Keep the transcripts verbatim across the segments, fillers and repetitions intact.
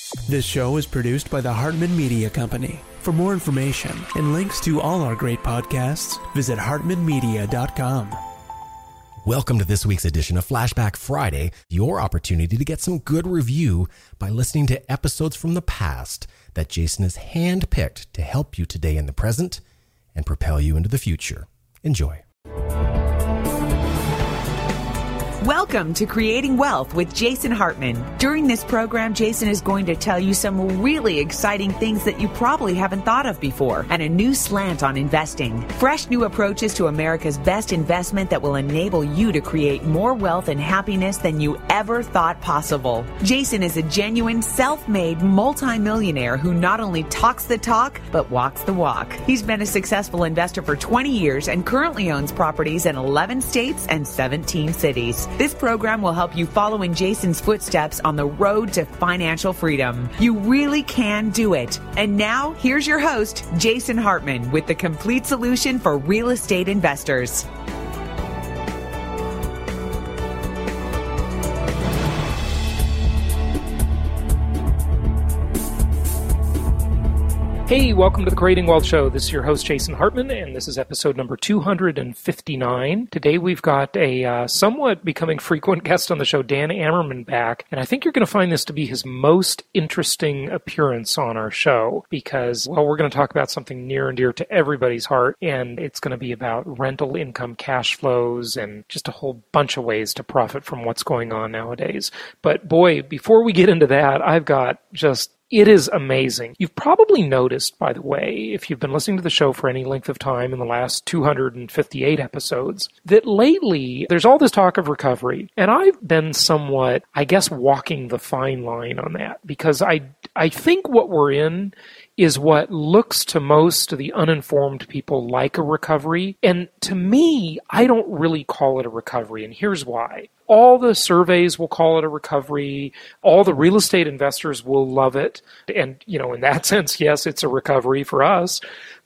This show is produced by the Hartman Media Company. For more information and links to all our great podcasts, visit hartman media dot com. Welcome to this week's edition of Flashback Friday, your opportunity to get some good review by listening to episodes from the past that Jason has handpicked to help you today in the present and propel you into the future. Enjoy. Welcome to Creating Wealth with Jason Hartman. During this program, Jason is going to tell you some really exciting things that you probably haven't thought of before and a new slant on investing. Fresh new approaches to America's best investment that will enable you to create more wealth and happiness than you ever thought possible. Jason is a genuine self-made multimillionaire who not only talks the talk, but walks the walk. He's been a successful investor for twenty years and currently owns properties in eleven states and seventeen cities. This program will help you follow in Jason's footsteps on the road to financial freedom. You really can do it. And now, here's your host, Jason Hartman, with the complete solution for real estate investors. Hey, welcome to the Creating Wealth Show. This is your host, Jason Hartman, and this is episode number two hundred fifty-nine. Today we've got a uh, somewhat becoming frequent guest on the show, Dan Ammerman, back, and I think you're going to find this to be his most interesting appearance on our show because, well, we're going to talk about something near and dear to everybody's heart, and it's going to be about rental income cash flows and just a whole bunch of ways to profit from what's going on nowadays. But boy, before we get into that, I've got just It is amazing. You've probably noticed, by the way, if you've been listening to the show for any length of time in the last two hundred fifty-eight episodes, that lately there's all this talk of recovery. And I've been somewhat, I guess, walking the fine line on that because I, I think what we're in is what looks to most of the uninformed people like a recovery. And to me, I don't really call it a recovery. And here's why. All the surveys will call it a recovery. All the real estate investors will love it. And, you know, in that sense, yes, it's a recovery for us.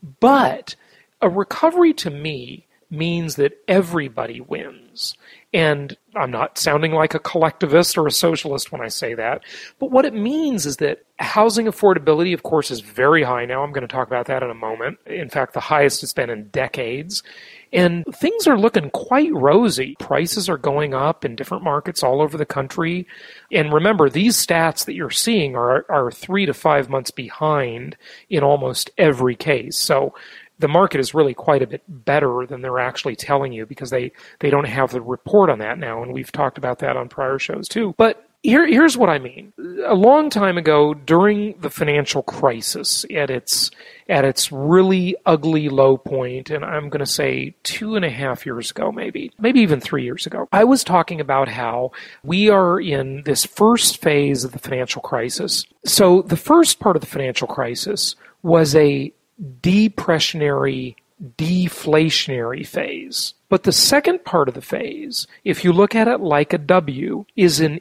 But a recovery to me means that everybody wins. And I'm not sounding like a collectivist or a socialist when I say that. But what it means is that housing affordability, of course, is very high now. I'm going to talk about that in a moment. In fact, the highest it's been in decades. And things are looking quite rosy. Prices are going up in different markets all over the country. And remember, these stats that you're seeing are, are three to five months behind in almost every case. So the market is really quite a bit better than they're actually telling you because they, they don't have the report on that now. And we've talked about that on prior shows too. But Here, here's what I mean. A long time ago, during the financial crisis, at its at its really ugly low point, and I'm going to say two and a half years ago, maybe, maybe even three years ago, I was talking about how we are in this first phase of the financial crisis. So the first part of the financial crisis was a depressionary, deflationary phase. But the second part of the phase, if you look at it like a W, is an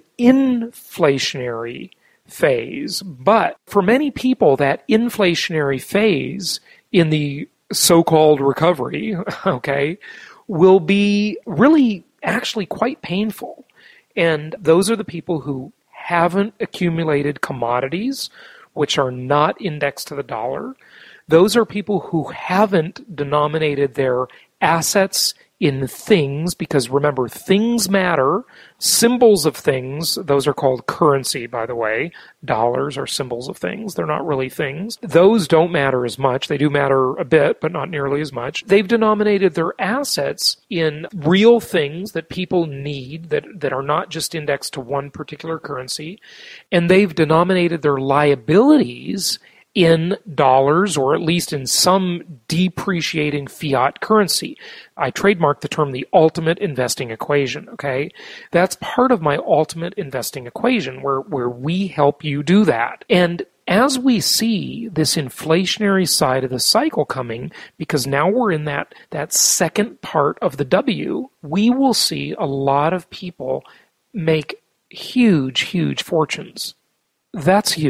inflationary phase. But for many people, that inflationary phase in the so-called recovery, okay, will be really actually quite painful. And those are the people who haven't accumulated commodities, which are not indexed to the dollar. Those are people who haven't denominated their assets in things, because remember, things matter. Symbols of things, those are called currency, by the way. Dollars are symbols of things. They're not really things. Those don't matter as much. They do matter a bit, but not nearly as much. They've denominated their assets in real things that people need, that, that are not just indexed to one particular currency. And they've denominated their liabilities in dollars, or at least in some depreciating fiat currency. I trademarked the term the ultimate investing equation, okay? That's part of my ultimate investing equation where, where we help you do that. And as we see this inflationary side of the cycle coming, because now we're in that, that second part of the W, we will see a lot of people make huge, huge fortunes. That's you.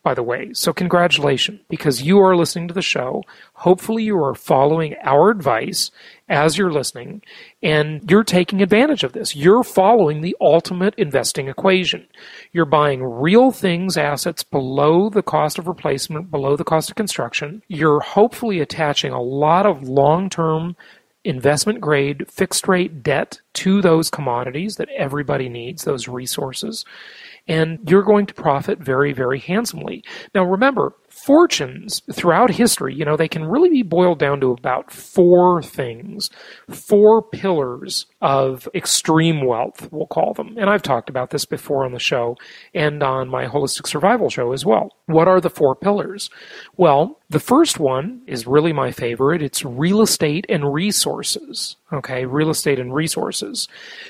by the way. So congratulations, because you are listening to the show. Hopefully you are following our advice as you're listening, and you're taking advantage of this. You're following the ultimate investing equation. You're buying real things, assets below the cost of replacement, below the cost of construction. You're hopefully attaching a lot of long-term investment grade fixed rate debt to those commodities that everybody needs, those resources, and you're going to profit very, very handsomely. Now remember, fortunes throughout history, you know, they can really be boiled down to about four things, four pillars of extreme wealth, we'll call them. And I've talked about this before on the show and on my Holistic Survival show as well. What are the four pillars? Well, the first one is really my favorite. It's real estate and resources. Okay, real estate and resources.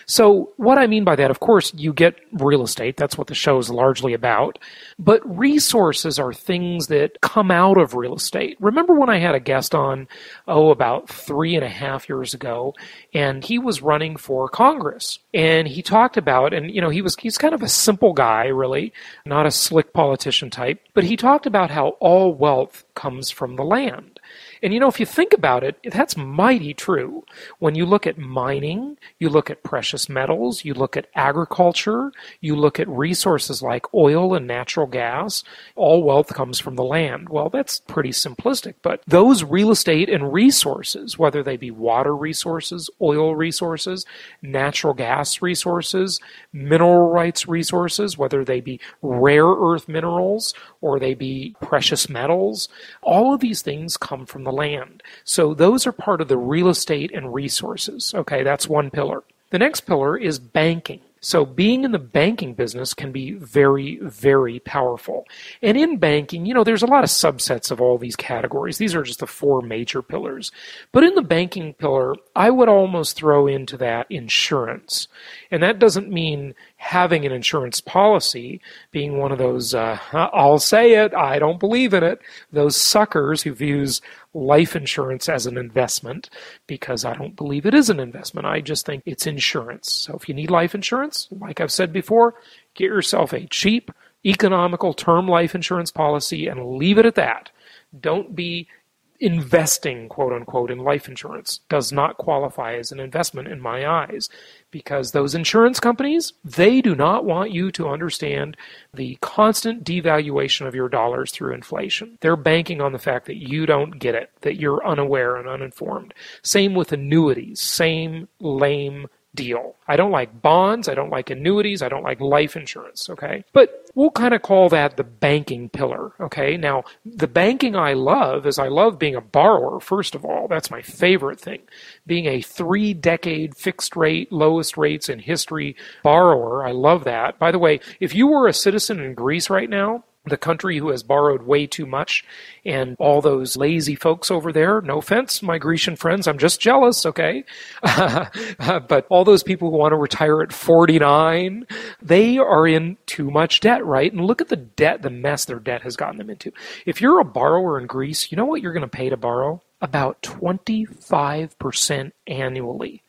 So what I mean by that, of course, you get real estate. That's what the show is largely about. But resources are things that come out of real estate. Remember when I had a guest on, oh, about three and a half years ago, and he was running for Congress. And he talked about, and you know, he was he's kind of a simple guy, really, not a slick politician type, but he talked about how all wealth comes from the land. And you know, if you think about it, that's mighty true. When you look at mining, you look at precious metals, you look at agriculture, you look at resources like oil and natural gas, all wealth comes from the land. Well, that's pretty simplistic, but those real estate and resources, whether they be water resources, oil resources, natural gas resources, mineral rights resources, whether they be rare earth minerals or they be precious metals, all of these things come from the land. So those are part of the real estate and resources. Okay, that's one pillar. The next pillar is banking. So being in the banking business can be very, very powerful. And in banking, you know, there's a lot of subsets of all these categories. These are just the four major pillars. But in the banking pillar, I would almost throw into that insurance. And that doesn't mean having an insurance policy, being one of those, uh, I'll say it, I don't believe in it, those suckers who views life insurance as an investment, because I don't believe it is an investment. I just think it's insurance. So if you need life insurance, like I've said before, get yourself a cheap, economical term life insurance policy and leave it at that. Don't be investing, quote unquote, in life insurance. Does not qualify as an investment in my eyes, because those insurance companies, they do not want you to understand the constant devaluation of your dollars through inflation. They're banking on the fact that you don't get it, that you're unaware and uninformed. Same with annuities, same lame deal. I don't like bonds, I don't like annuities, I don't like life insurance, okay? But we'll kind of call that the banking pillar, okay? Now, the banking I love is I love being a borrower, first of all. That's my favorite thing. Being a three-decade fixed-rate, lowest rates in history borrower, I love that. By the way, if you were a citizen in Greece right now, the country who has borrowed way too much, and all those lazy folks over there, no offense, my Grecian friends, I'm just jealous, okay? But all those people who want to retire at forty-nine, they are in too much debt, right? And look at the debt, the mess their debt has gotten them into. If you're a borrower in Greece, you know what you're going to pay to borrow? About twenty-five percent annually.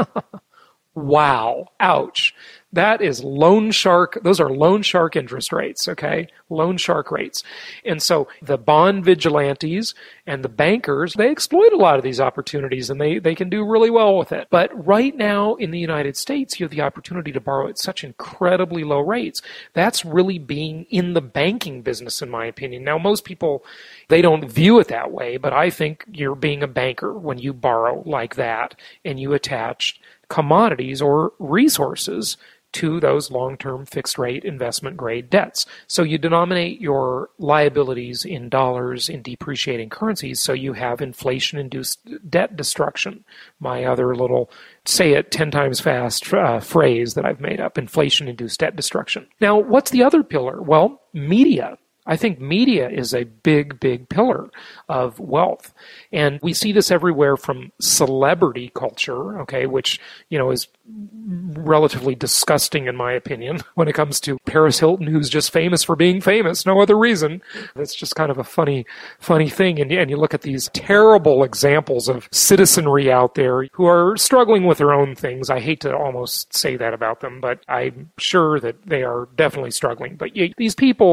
Wow. Ouch. That is loan shark. Those are loan shark interest rates, okay? Loan shark rates. And so the bond vigilantes and the bankers, they exploit a lot of these opportunities, and they, they can do really well with it. But right now in the United States, you have the opportunity to borrow at such incredibly low rates. That's really being in the banking business, in my opinion. Now, most people, they don't view it that way, but I think you're being a banker when you borrow like that and you attach commodities or resources to those long-term fixed-rate investment-grade debts. So you denominate your liabilities in dollars in depreciating currencies, so you have inflation-induced debt destruction. My other little say it ten times fast uh, phrase that I've made up, inflation-induced debt destruction. Now, what's the other pillar? Well, media. I think media is a big, big pillar of wealth. And we see this everywhere from celebrity culture, okay, which, you know, is relatively disgusting in my opinion when it comes to Paris Hilton, who's just famous for being famous, no other reason. That's just kind of a funny, funny thing. And, and you look at these terrible examples of citizenry out there who are struggling with their own things. I hate to almost say that about them, but I'm sure that they are definitely struggling. But you, these people,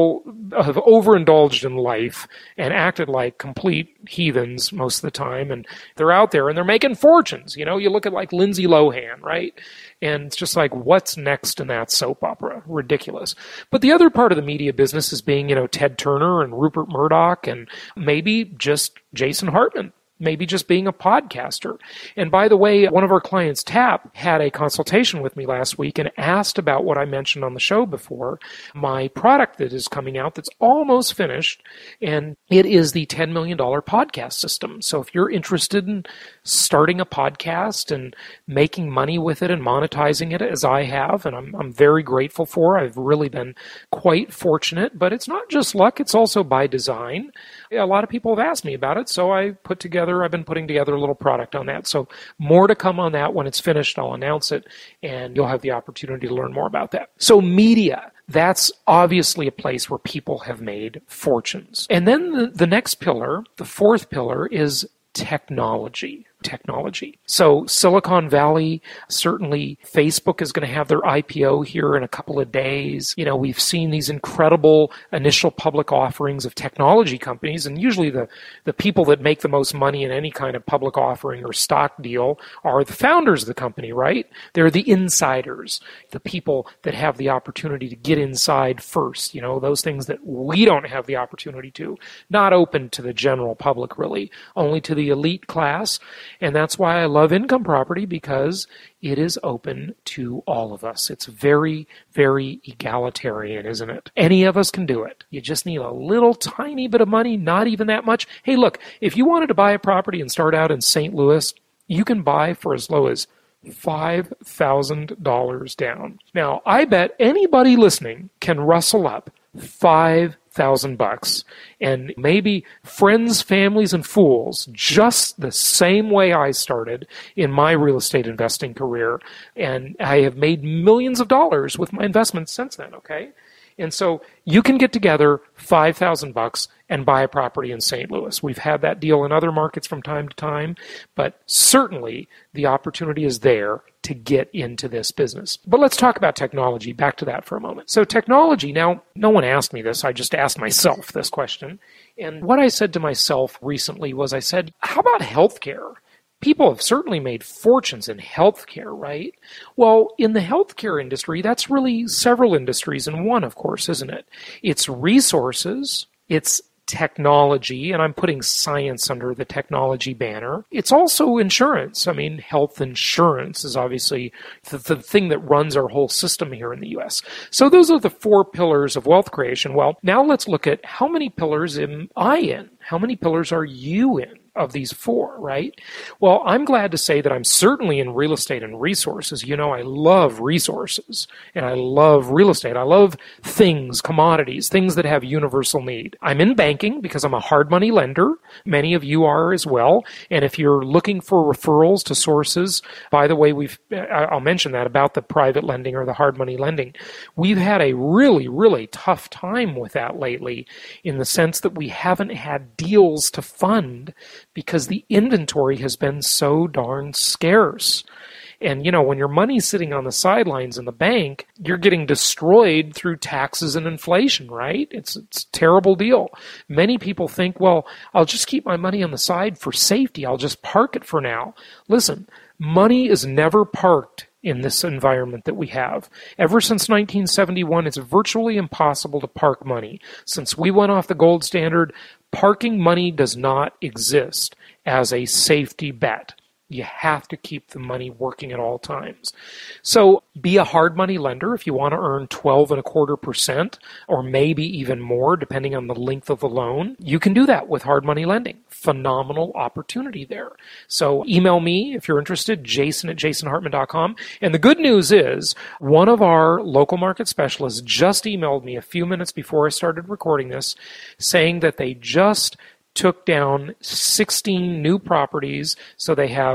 have overindulged in life and acted like complete heathens most of the time. And they're out there and they're making fortunes. You know, you look at like Lindsay Lohan, right? And it's just like, what's next in that soap opera? Ridiculous. But the other part of the media business is being, you know, Ted Turner and Rupert Murdoch and maybe just Jason Hartman. Maybe just being a podcaster. And by the way, one of our clients, Tap, had a consultation with me last week and asked about what I mentioned on the show before, my product that is coming out that's almost finished, and it is the ten million dollars podcast system. So if you're interested in starting a podcast and making money with it and monetizing it as I have, and I'm, I'm very grateful for, I've really been quite fortunate, but it's not just luck, it's also by design. A lot of people have asked me about it, so I put together I've been putting together a little product on that. So more to come on that. When it's finished, I'll announce it, and you'll have the opportunity to learn more about that. So media, that's obviously a place where people have made fortunes. And then the, the next pillar, the fourth pillar, is technology. Technology. So Silicon Valley, certainly Facebook is going to have their I P O here in a couple of days. You know, we've seen these incredible initial public offerings of technology companies, and usually the, the people that make the most money in any kind of public offering or stock deal are the founders of the company, right? They're the insiders, the people that have the opportunity to get inside first, you know, those things that we don't have the opportunity to, not open to the general public really, only to the elite class. And that's why I love income property, because it is open to all of us. It's very, very egalitarian, isn't it? Any of us can do it. You just need a little tiny bit of money, not even that much. Hey, look, if you wanted to buy a property and start out in Saint Louis, you can buy for as low as five thousand dollars down. Now, I bet anybody listening can rustle up five thousand bucks, and maybe friends, families, and fools, just the same way I started in my real estate investing career, and I have made millions of dollars with my investments since then, okay? And so you can get together five thousand bucks and buy a property in Saint Louis. We've had that deal in other markets from time to time, but certainly the opportunity is there to get into this business. But let's talk about technology. Back to that for a moment. So technology, now, no one asked me this. I just asked myself this question. And what I said to myself recently was, I said, how about healthcare? People have certainly made fortunes in healthcare, right? Well, in the healthcare industry, that's really several industries in one, of course, isn't it? It's resources, it's technology, and I'm putting science under the technology banner. It's also insurance. I mean, health insurance is obviously the, the thing that runs our whole system here in the U S. So those are the four pillars of wealth creation. Well, now let's look at how many pillars am I in? How many pillars are you in of these four, right? Well, I'm glad to say that I'm certainly in real estate and resources. You know, I love resources and I love real estate. I love things, commodities, things that have universal need. I'm in banking because I'm a hard money lender. Many of you are as well. And if you're looking for referrals to sources, by the way, we've, I'll mention that about the private lending or the hard money lending. We've had a really, really tough time with that lately in the sense that we haven't had deals to fund because the inventory has been so darn scarce. And, you know, when your money's sitting on the sidelines in the bank, you're getting destroyed through taxes and inflation, right? It's, it's a terrible deal. Many people think, well, I'll just keep my money on the side for safety. I'll just park it for now. Listen, money is never parked in this environment that we have. Ever since nineteen seventy-one, it's virtually impossible to park money. Since we went off the gold standard, parking money does not exist as a safety bet. You have to keep the money working at all times. So be a hard money lender if you want to earn twelve and a quarter percent or maybe even more depending on the length of the loan. You can do that with hard money lending. Phenomenal opportunity there. So email me if you're interested, jason at jason hartman dot com. And the good news is one of our local market specialists just emailed me a few minutes before I started recording this saying that they just took down sixteen new properties, so they have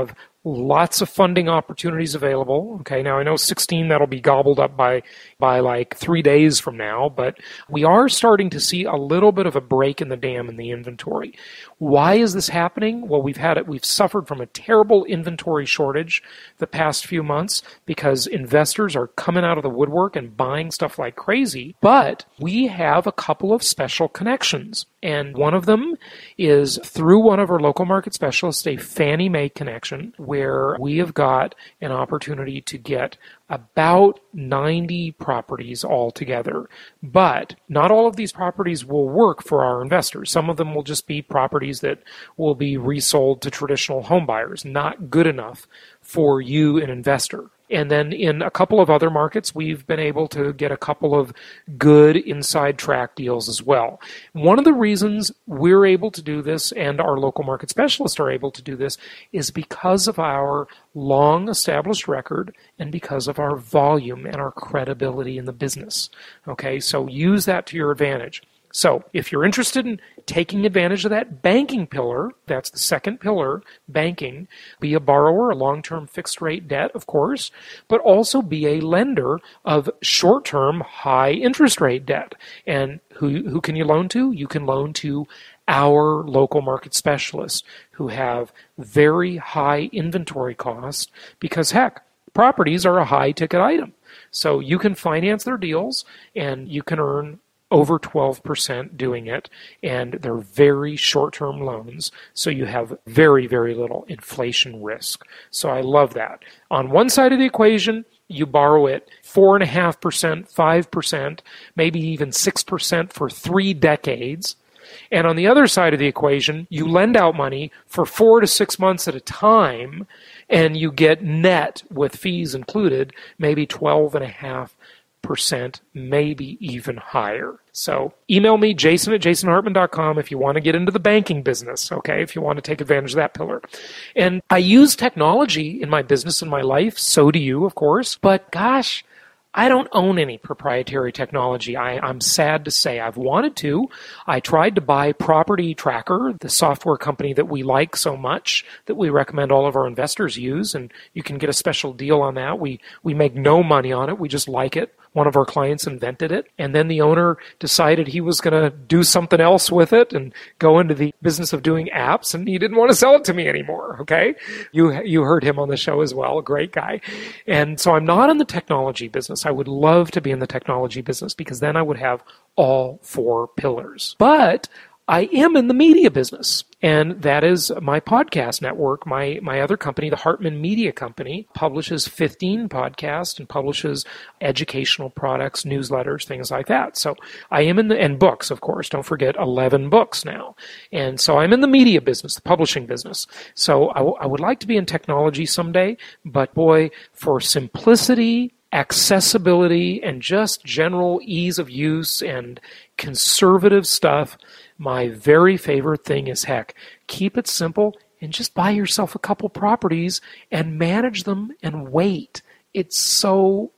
Lots of funding opportunities available. Okay, now I know sixteen, that'll be gobbled up by by like three days from now, but we are starting to see a little bit of a break in the dam in the inventory. Why is this happening? Well, we've had it, we've suffered from a terrible inventory shortage the past few months because investors are coming out of the woodwork and buying stuff like crazy. But we have a couple of special connections. And one of them is through one of our local market specialists, a Fannie Mae connection, where we have got an opportunity to get about ninety properties altogether. But not all of these properties will work for our investors. Some of them will just be properties that will be resold to traditional home buyers, not good enough for you, an investor. And then in a couple of other markets, we've been able to get a couple of good inside track deals as well. One of the reasons we're able to do this and our local market specialists are able to do this is because of our long established record and because of our volume and our credibility in the business. Okay, so use that to your advantage. So if you're interested in taking advantage of that banking pillar, that's the second pillar, banking, be a borrower, a long-term fixed rate debt, of course, but also be a lender of short-term high interest rate debt. And who, who can you loan to? You can loan to our local market specialists who have very high inventory costs because, heck, properties are a high ticket item. So you can finance their deals and you can earn over twelve percent doing it, and they're very short-term loans, so you have very, very little inflation risk. So I love that. On one side of the equation, you borrow at four point five percent, five percent, maybe even six percent for three decades. And on the other side of the equation, you lend out money for four to six months at a time, and you get net, with fees included, maybe twelve point five percent, maybe even higher. So email me, jason at jason hartman dot com, if you want to get into the banking business, okay, if you want to take advantage of that pillar. And I use technology in my business and my life, so do you, of course, but gosh, I don't own any proprietary technology. I, I'm sad to say. I've wanted to. I tried to buy Property Tracker, the software company that we like so much, that we recommend all of our investors use, and you can get a special deal on that. We we make no money on it. We just like it. One of our clients invented it, and then the owner decided he was going to do something else with it and go into the business of doing apps, and he didn't want to sell it to me anymore, okay? You you heard him on the show as well, a great guy. And so I'm not in the technology business. I would love to be in the technology business because then I would have all four pillars. But I am in the media business, and that is my podcast network. My my other company, the Hartman Media Company, publishes fifteen podcasts and publishes educational products, newsletters, things like that. So I am in the, and books, of course. Don't forget, eleven books now. And so I'm in the media business, the publishing business. So I, w- I would like to be in technology someday, but boy, for simplicity, accessibility, and just general ease of use and conservative stuff, my very favorite thing is, heck, keep it simple and just buy yourself a couple properties and manage them and wait. It's so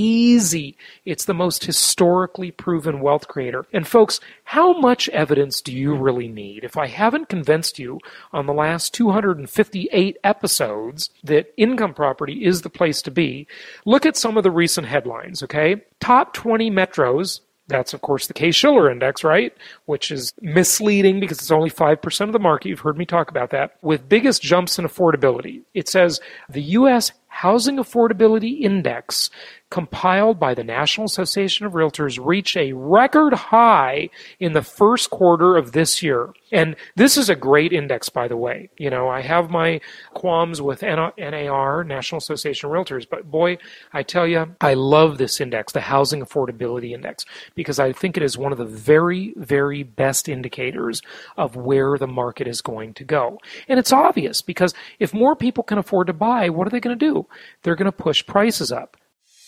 easy. It's the most historically proven wealth creator. And folks, how much evidence do you really need? If I haven't convinced you on the last two hundred fifty-eight episodes that income property is the place to be, look at some of the recent headlines, okay? Top twenty metros. That's, of course, the Case-Shiller Index, right? Which is misleading because it's only five percent of the market. You've heard me talk about that. With biggest jumps in affordability. It says the U S Housing Affordability Index, compiled by the National Association of Realtors, reached a record high in the first quarter of this year. And this is a great index, by the way. You know, I have my qualms with N A R, National Association of Realtors, but boy, I tell you, I love this index, the Housing Affordability Index, because I think it is one of the very, very best indicators of where the market is going to go. And it's obvious, because if more people can afford to buy, what are they going to do? They're going to push prices up.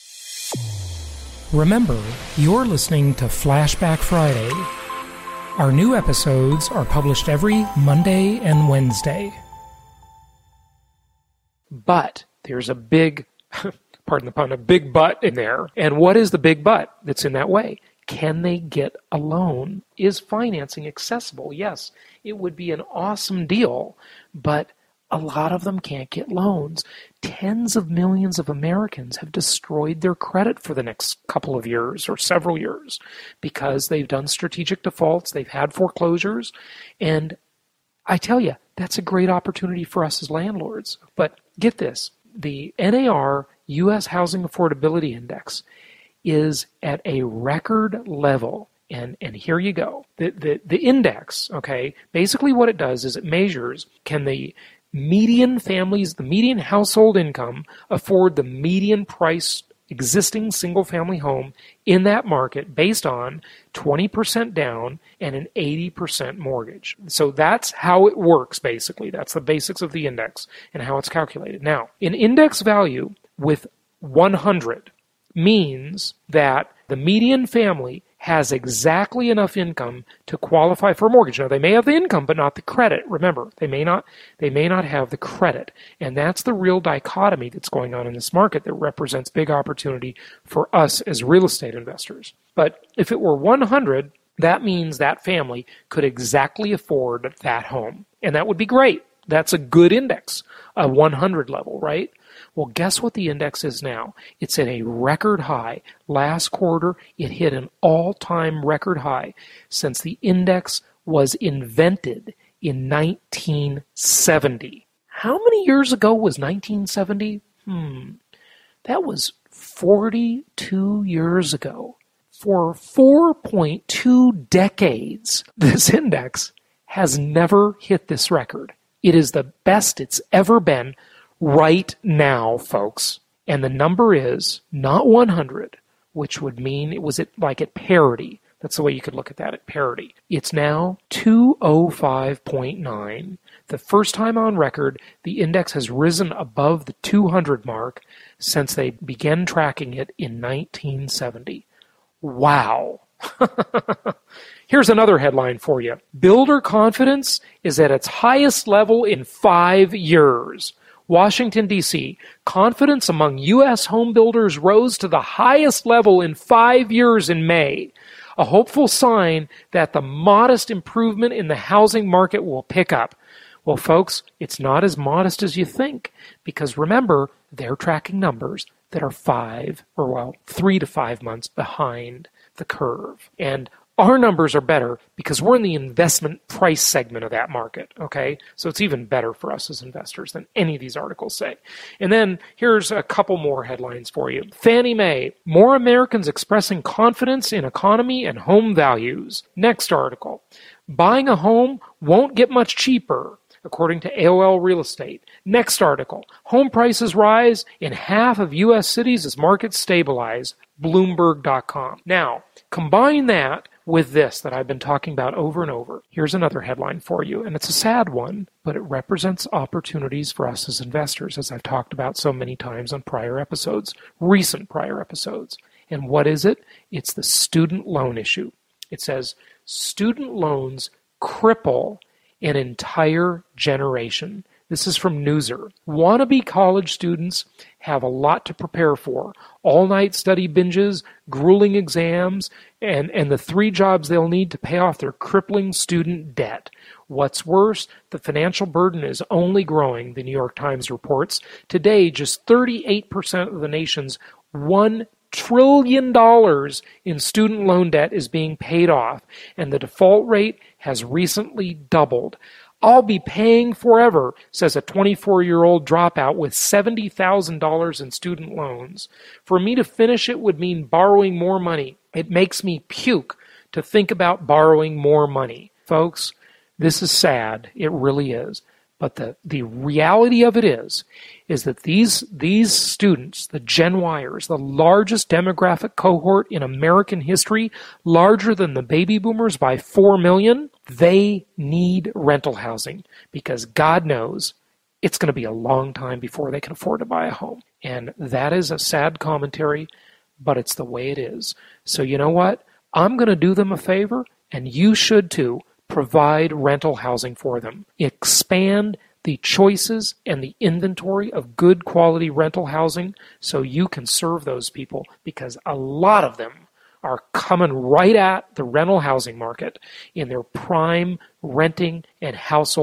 Remember, you're listening to Flashback Friday. Our new episodes are published every Monday and Wednesday. But there's a big, pardon the pun, a big but in there. And what is the big but that's in that way? Can they get a loan? Is financing accessible? Yes, it would be an awesome deal, but a lot of them can't get loans. Tens of millions of Americans have destroyed their credit for the next couple of years or several years because they've done strategic defaults, they've had foreclosures, and I tell you, that's a great opportunity for us as landlords. But get this, the N A R U S Housing Affordability Index is at a record level. And and here you go. The, the, the index, okay, basically what it does is it measures, can the median families, the median household income afford the median price existing single-family home in that market based on twenty percent down and an eighty percent mortgage. So that's how it works, basically. That's the basics of the index and how it's calculated. Now, an index value with one hundred means that the median family has exactly enough income to qualify for a mortgage. Now, they may have the income, but not the credit. Remember, they may not they may not have the credit. And that's the real dichotomy that's going on in this market that represents big opportunity for us as real estate investors. But if it were one hundred, that means that family could exactly afford that home. And that would be great. That's a good index, a one hundred level, right? Well, guess what the index is now? It's at a record high. Last quarter, it hit an all-time record high since the index was invented in nineteen seventy. How many years ago was nineteen seventy? Hmm, that was forty-two years ago. For four point two decades, this index has never hit this record. It is the best it's ever been right now, folks. And the number is not one hundred, which would mean it was at, like at parity. That's the way you could look at that, at parity. It's now two oh five point nine. The first time on record, the index has risen above the two hundred mark since they began tracking it in nineteen seventy. Wow. Here's another headline for you. Builder confidence is at its highest level in five years. Washington, D C, confidence among U S home builders rose to the highest level in five years in May, a hopeful sign that the modest improvement in the housing market will pick up. Well, folks, it's not as modest as you think, because remember, they're tracking numbers that are five, or well, three to five months behind the curve. And our numbers are better because we're in the investment price segment of that market, okay? So it's even better for us as investors than any of these articles say. And then here's a couple more headlines for you. Fannie Mae, more Americans expressing confidence in economy and home values. Next article, buying a home won't get much cheaper, according to A O L Real Estate. Next article, home prices rise in half of U S cities as markets stabilize, Bloomberg dot com. Now, combine that with this that I've been talking about over and over. Here's another headline for you, and it's a sad one, but it represents opportunities for us as investors, as I've talked about so many times on prior episodes, recent prior episodes. And what is it? It's the student loan issue. It says, student loans cripple an entire generation. This is from Newser. Wannabe college students have a lot to prepare for. All-night study binges, grueling exams, and, and the three jobs they'll need to pay off their crippling student debt. What's worse, the financial burden is only growing, the New York Times reports. Today, just thirty-eight percent of the nation's one trillion dollars in student loan debt is being paid off, and the default rate has recently doubled. I'll be paying forever, says a twenty-four-year-old dropout with seventy thousand dollars in student loans. For me to finish it would mean borrowing more money. It makes me puke to think about borrowing more money. Folks, this is sad. It really is. But the, the reality of it is, is that these, these students, the Gen Yers, the largest demographic cohort in American history, larger than the baby boomers by four million, they need rental housing because God knows it's going to be a long time before they can afford to buy a home. And that is a sad commentary, but it's the way it is. So you know what? I'm going to do them a favor, and you should too. Provide rental housing for them. Expand the choices and the inventory of good quality rental housing so you can serve those people, because a lot of them are coming right at the rental housing market in their prime renting and household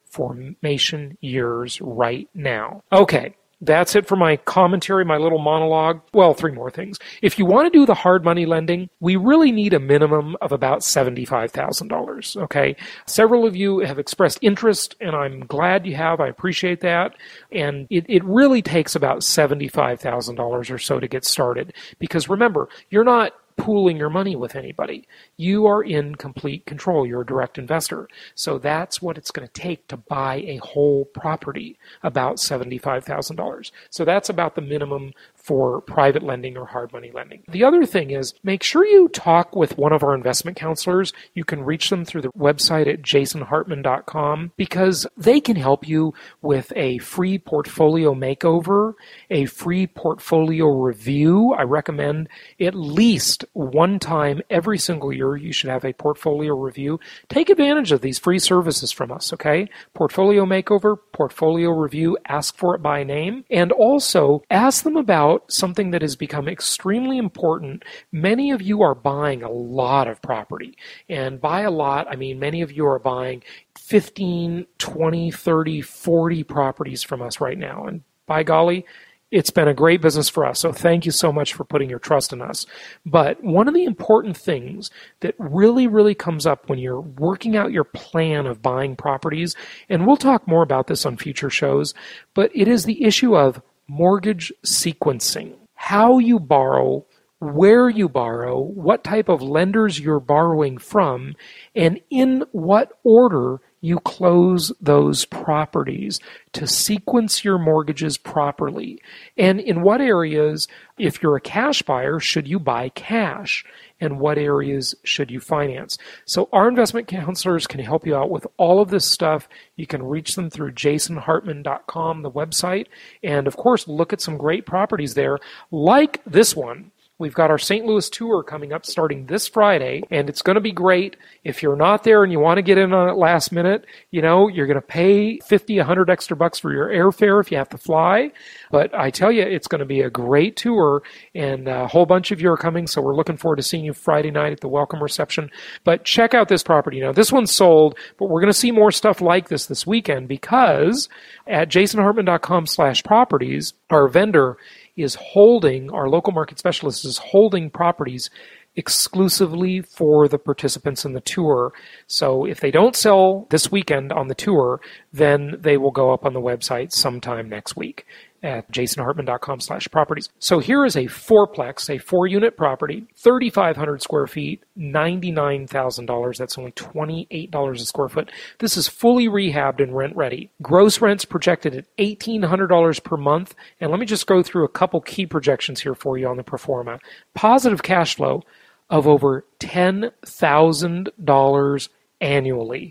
formation years right now. Okay. That's it for my commentary, my little monologue. Well, three more things. If you want to do the hard money lending, we really need a minimum of about seventy-five thousand dollars, okay? Several of you have expressed interest, and I'm glad you have. I appreciate that. And it, it really takes about seventy-five thousand dollars or so to get started. Because remember, you're not pooling your money with anybody. You are in complete control. You're a direct investor. So that's what it's going to take to buy a whole property, about seventy-five thousand dollars. So that's about the minimum for private lending or hard money lending. The other thing is, make sure you talk with one of our investment counselors. You can reach them through the website at jason hartman dot com because they can help you with a free portfolio makeover, a free portfolio review. I recommend at least one time every single year you should have a portfolio review. Take advantage of these free services from us, okay? Portfolio makeover, portfolio review, ask for it by name, and also ask them about something that has become extremely important. Many of you are buying a lot of property, and by a lot, I mean many of you are buying fifteen, twenty, thirty, forty properties from us right now, and by golly, it's been a great business for us, so thank you so much for putting your trust in us. But one of the important things that really, really comes up when you're working out your plan of buying properties, and we'll talk more about this on future shows, but it is the issue of mortgage sequencing. How you borrow, where you borrow, what type of lenders you're borrowing from, and in what order you close those properties to sequence your mortgages properly. And in what areas, if you're a cash buyer, should you buy cash? And what areas should you finance? So our investment counselors can help you out with all of this stuff. You can reach them through jason hartman dot com, the website. And of course, look at some great properties there, like this one. We've got our Saint Louis tour coming up starting this Friday, and it's going to be great. If you're not there and you want to get in on it last minute, you know, you're going to pay fifty, a hundred extra bucks for your airfare if you have to fly. But I tell you, it's going to be a great tour, and a whole bunch of you are coming, so we're looking forward to seeing you Friday night at the welcome reception. But check out this property. Now, this one's sold, but we're going to see more stuff like this this weekend because at jason hartman dot com slash properties, our vendor is holding, our local market specialist is holding properties exclusively for the participants in the tour. So if they don't sell this weekend on the tour, then they will go up on the website sometime next week at jason hartman dot com slash properties. So here is a fourplex, a four-unit property, thirty-five hundred square feet, ninety-nine thousand dollars. That's only twenty-eight dollars a square foot. This is fully rehabbed and rent-ready. Gross rents projected at eighteen hundred dollars per month. And let me just go through a couple key projections here for you on the pro forma. Positive cash flow of over ten thousand dollars annually.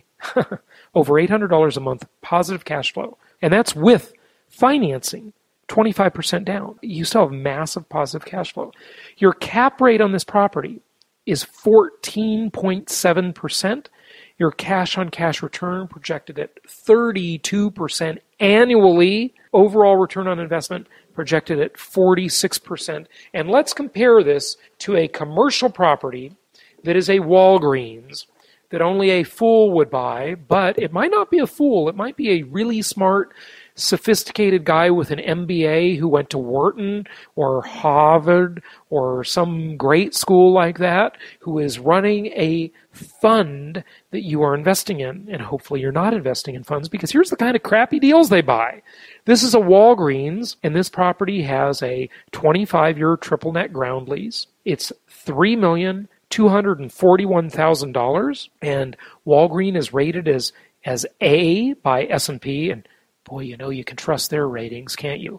Over eight hundred dollars a month, positive cash flow. And that's with financing, twenty-five percent down. You still have massive positive cash flow. Your cap rate on this property is fourteen point seven percent. Your cash-on-cash return projected at thirty-two percent annually. Overall return on investment projected at forty-six percent. And let's compare this to a commercial property that is a Walgreens that only a fool would buy, but it might not be a fool. It might be a really smart, sophisticated guy with an M B A who went to Wharton or Harvard or some great school like that, who is running a fund that you are investing in. And hopefully you're not investing in funds, because here's the kind of crappy deals they buy. This is a Walgreens, and this property has a twenty-five year triple net ground lease. It's three million two hundred forty-one thousand dollars, and Walgreens is rated as as A by S and P, and boy, you know you can trust their ratings, can't you?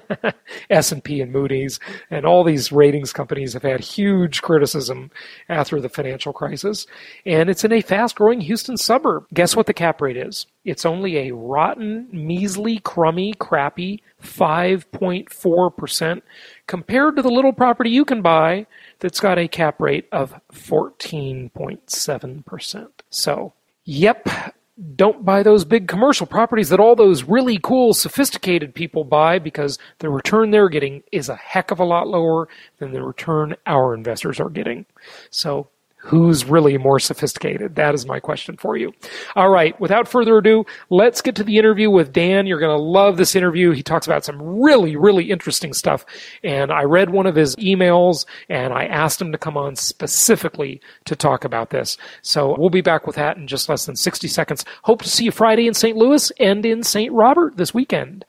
S and P and Moody's and all these ratings companies have had huge criticism after the financial crisis. And it's in a fast-growing Houston suburb. Guess what the cap rate is? It's only a rotten, measly, crummy, crappy five point four percent compared to the little property you can buy that's got a cap rate of fourteen point seven percent. So, yep. Don't buy those big commercial properties that all those really cool, sophisticated people buy, because the return they're getting is a heck of a lot lower than the return our investors are getting. So Who's really more sophisticated? That is my question for you. All right, without further ado, let's get to the interview with Dan. You're going to love this interview. He talks about some really, really interesting stuff. And I read one of his emails, and I asked him to come on specifically to talk about this. So we'll be back with that in just less than sixty seconds. Hope to see you Friday in Saint Louis and in Saint Robert this weekend.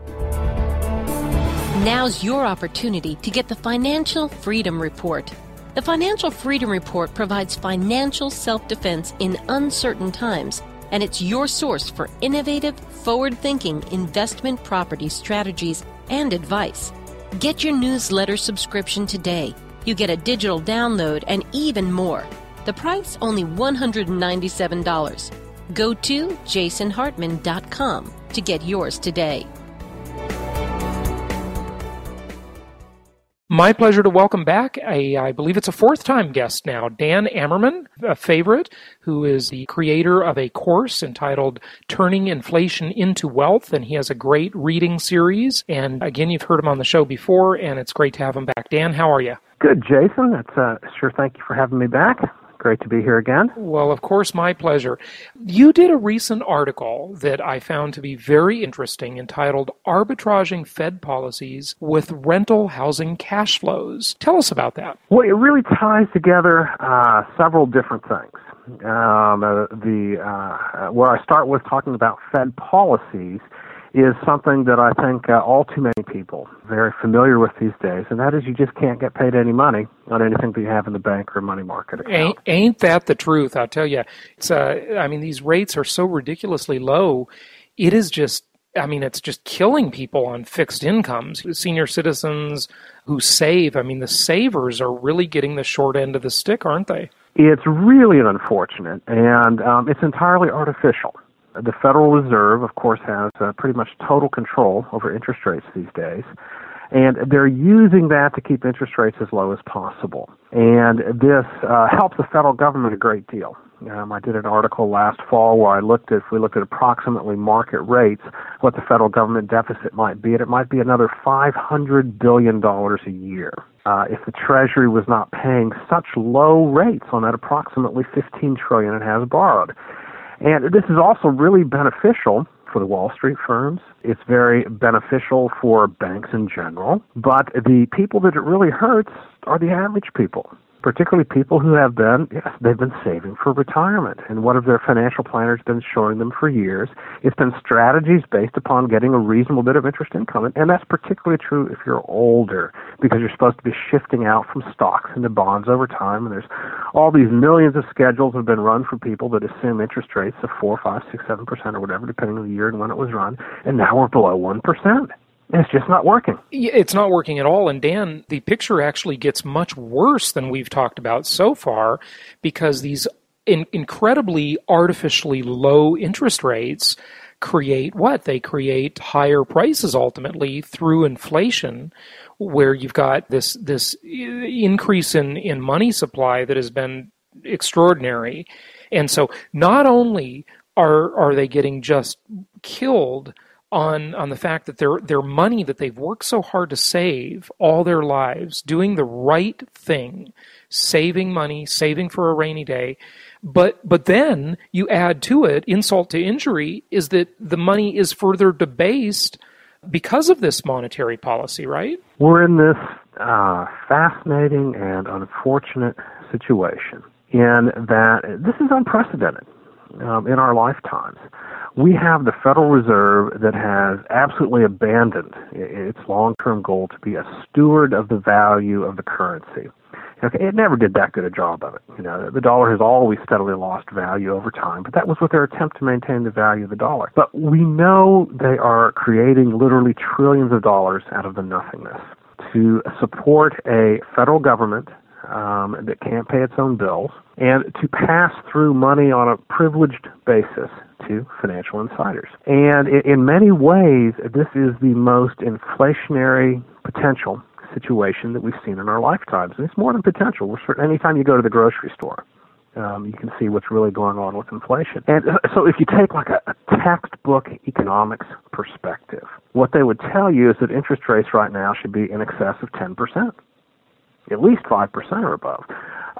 Now's your opportunity to get the Financial Freedom Report. The Financial Freedom Report provides financial self-defense in uncertain times, and it's your source for innovative, forward-thinking investment property strategies and advice. Get your newsletter subscription today. You get a digital download and even more. The price only one hundred ninety-seven dollars. Go to jason hartman dot com to get yours today. My pleasure to welcome back, a, I believe it's a fourth-time guest now, Dan Ammerman, a favorite, who is the creator of a course entitled Turning Inflation into Wealth, and he has a great reading series. And again, you've heard him on the show before, and it's great to have him back. Dan, how are you? Good, Jason. That's uh, sure. Thank you for having me back. Great to be here again. Well, of course, my pleasure. You did a recent article that I found to be very interesting entitled Arbitraging Fed Policies with Rental Housing Cash Flows. Tell us about that. Well, it really ties together uh, several different things. Um, uh, the uh, where I start with talking about Fed policies is something that I think uh, all too many people are very familiar with these days, and that is you just can't get paid any money on anything that you have in the bank or money market account. Ain't, ain't that the truth? I'll tell you. It's, uh, I mean, these rates are so ridiculously low. It is just, I mean, it's just killing people on fixed incomes. Senior citizens who save, I mean, the savers are really getting the short end of the stick, aren't they? It's really unfortunate, and um, it's entirely artificial. The Federal Reserve, of course, has uh, pretty much total control over interest rates these days, and they're using that to keep interest rates as low as possible. And this uh, helps the federal government a great deal. Um, I did an article last fall where I looked at, if we looked at approximately market rates, what the federal government deficit might be, and it might be another five hundred billion dollars a year uh, if the Treasury was not paying such low rates on that approximately fifteen trillion dollars it has borrowed. And this is also really beneficial for the Wall Street firms. It's very beneficial for banks in general. But the people that it really hurts are the average people, particularly people who have been, yes, they've been saving for retirement. And what have their financial planners been showing them for years? It's been strategies based upon getting a reasonable bit of interest income. And that's particularly true if you're older, because you're supposed to be shifting out from stocks into bonds over time. And there's all these millions of schedules have been run for people that assume interest rates of four, five, six, seven percent or whatever, depending on the year and when it was run. And now we're below one percent. It's just not working. It's not working at all. And Dan, the picture actually gets much worse than we've talked about so far, because these in- incredibly artificially low interest rates create what? They create higher prices ultimately through inflation, where you've got this this increase in, in money supply that has been extraordinary. And so not only are are they getting just killed on on the fact that their their money that they've worked so hard to save all their lives, doing the right thing, saving money, saving for a rainy day, but but then you add to it, insult to injury, is that the money is further debased because of this monetary policy, right? We're in this uh, fascinating and unfortunate situation in that this is unprecedented um, in our lifetimes. We have the Federal Reserve that has absolutely abandoned its long-term goal to be a steward of the value of the currency. Okay, it never did that good a job of it. You know, the dollar has always steadily lost value over time, but that was with their attempt to maintain the value of the dollar. But we know they are creating literally trillions of dollars out of the nothingness to support a federal government um, that can't pay its own bills, and to pass through money on a privileged basis to financial insiders. And in many ways, this is the most inflationary potential situation that we've seen in our lifetimes. And it's more than potential. We're certain, anytime you go to the grocery store, um, you can see what's really going on with inflation. And so if you take like a, a textbook economics perspective, what they would tell you is that interest rates right now should be in excess of ten percent, at least five percent or above.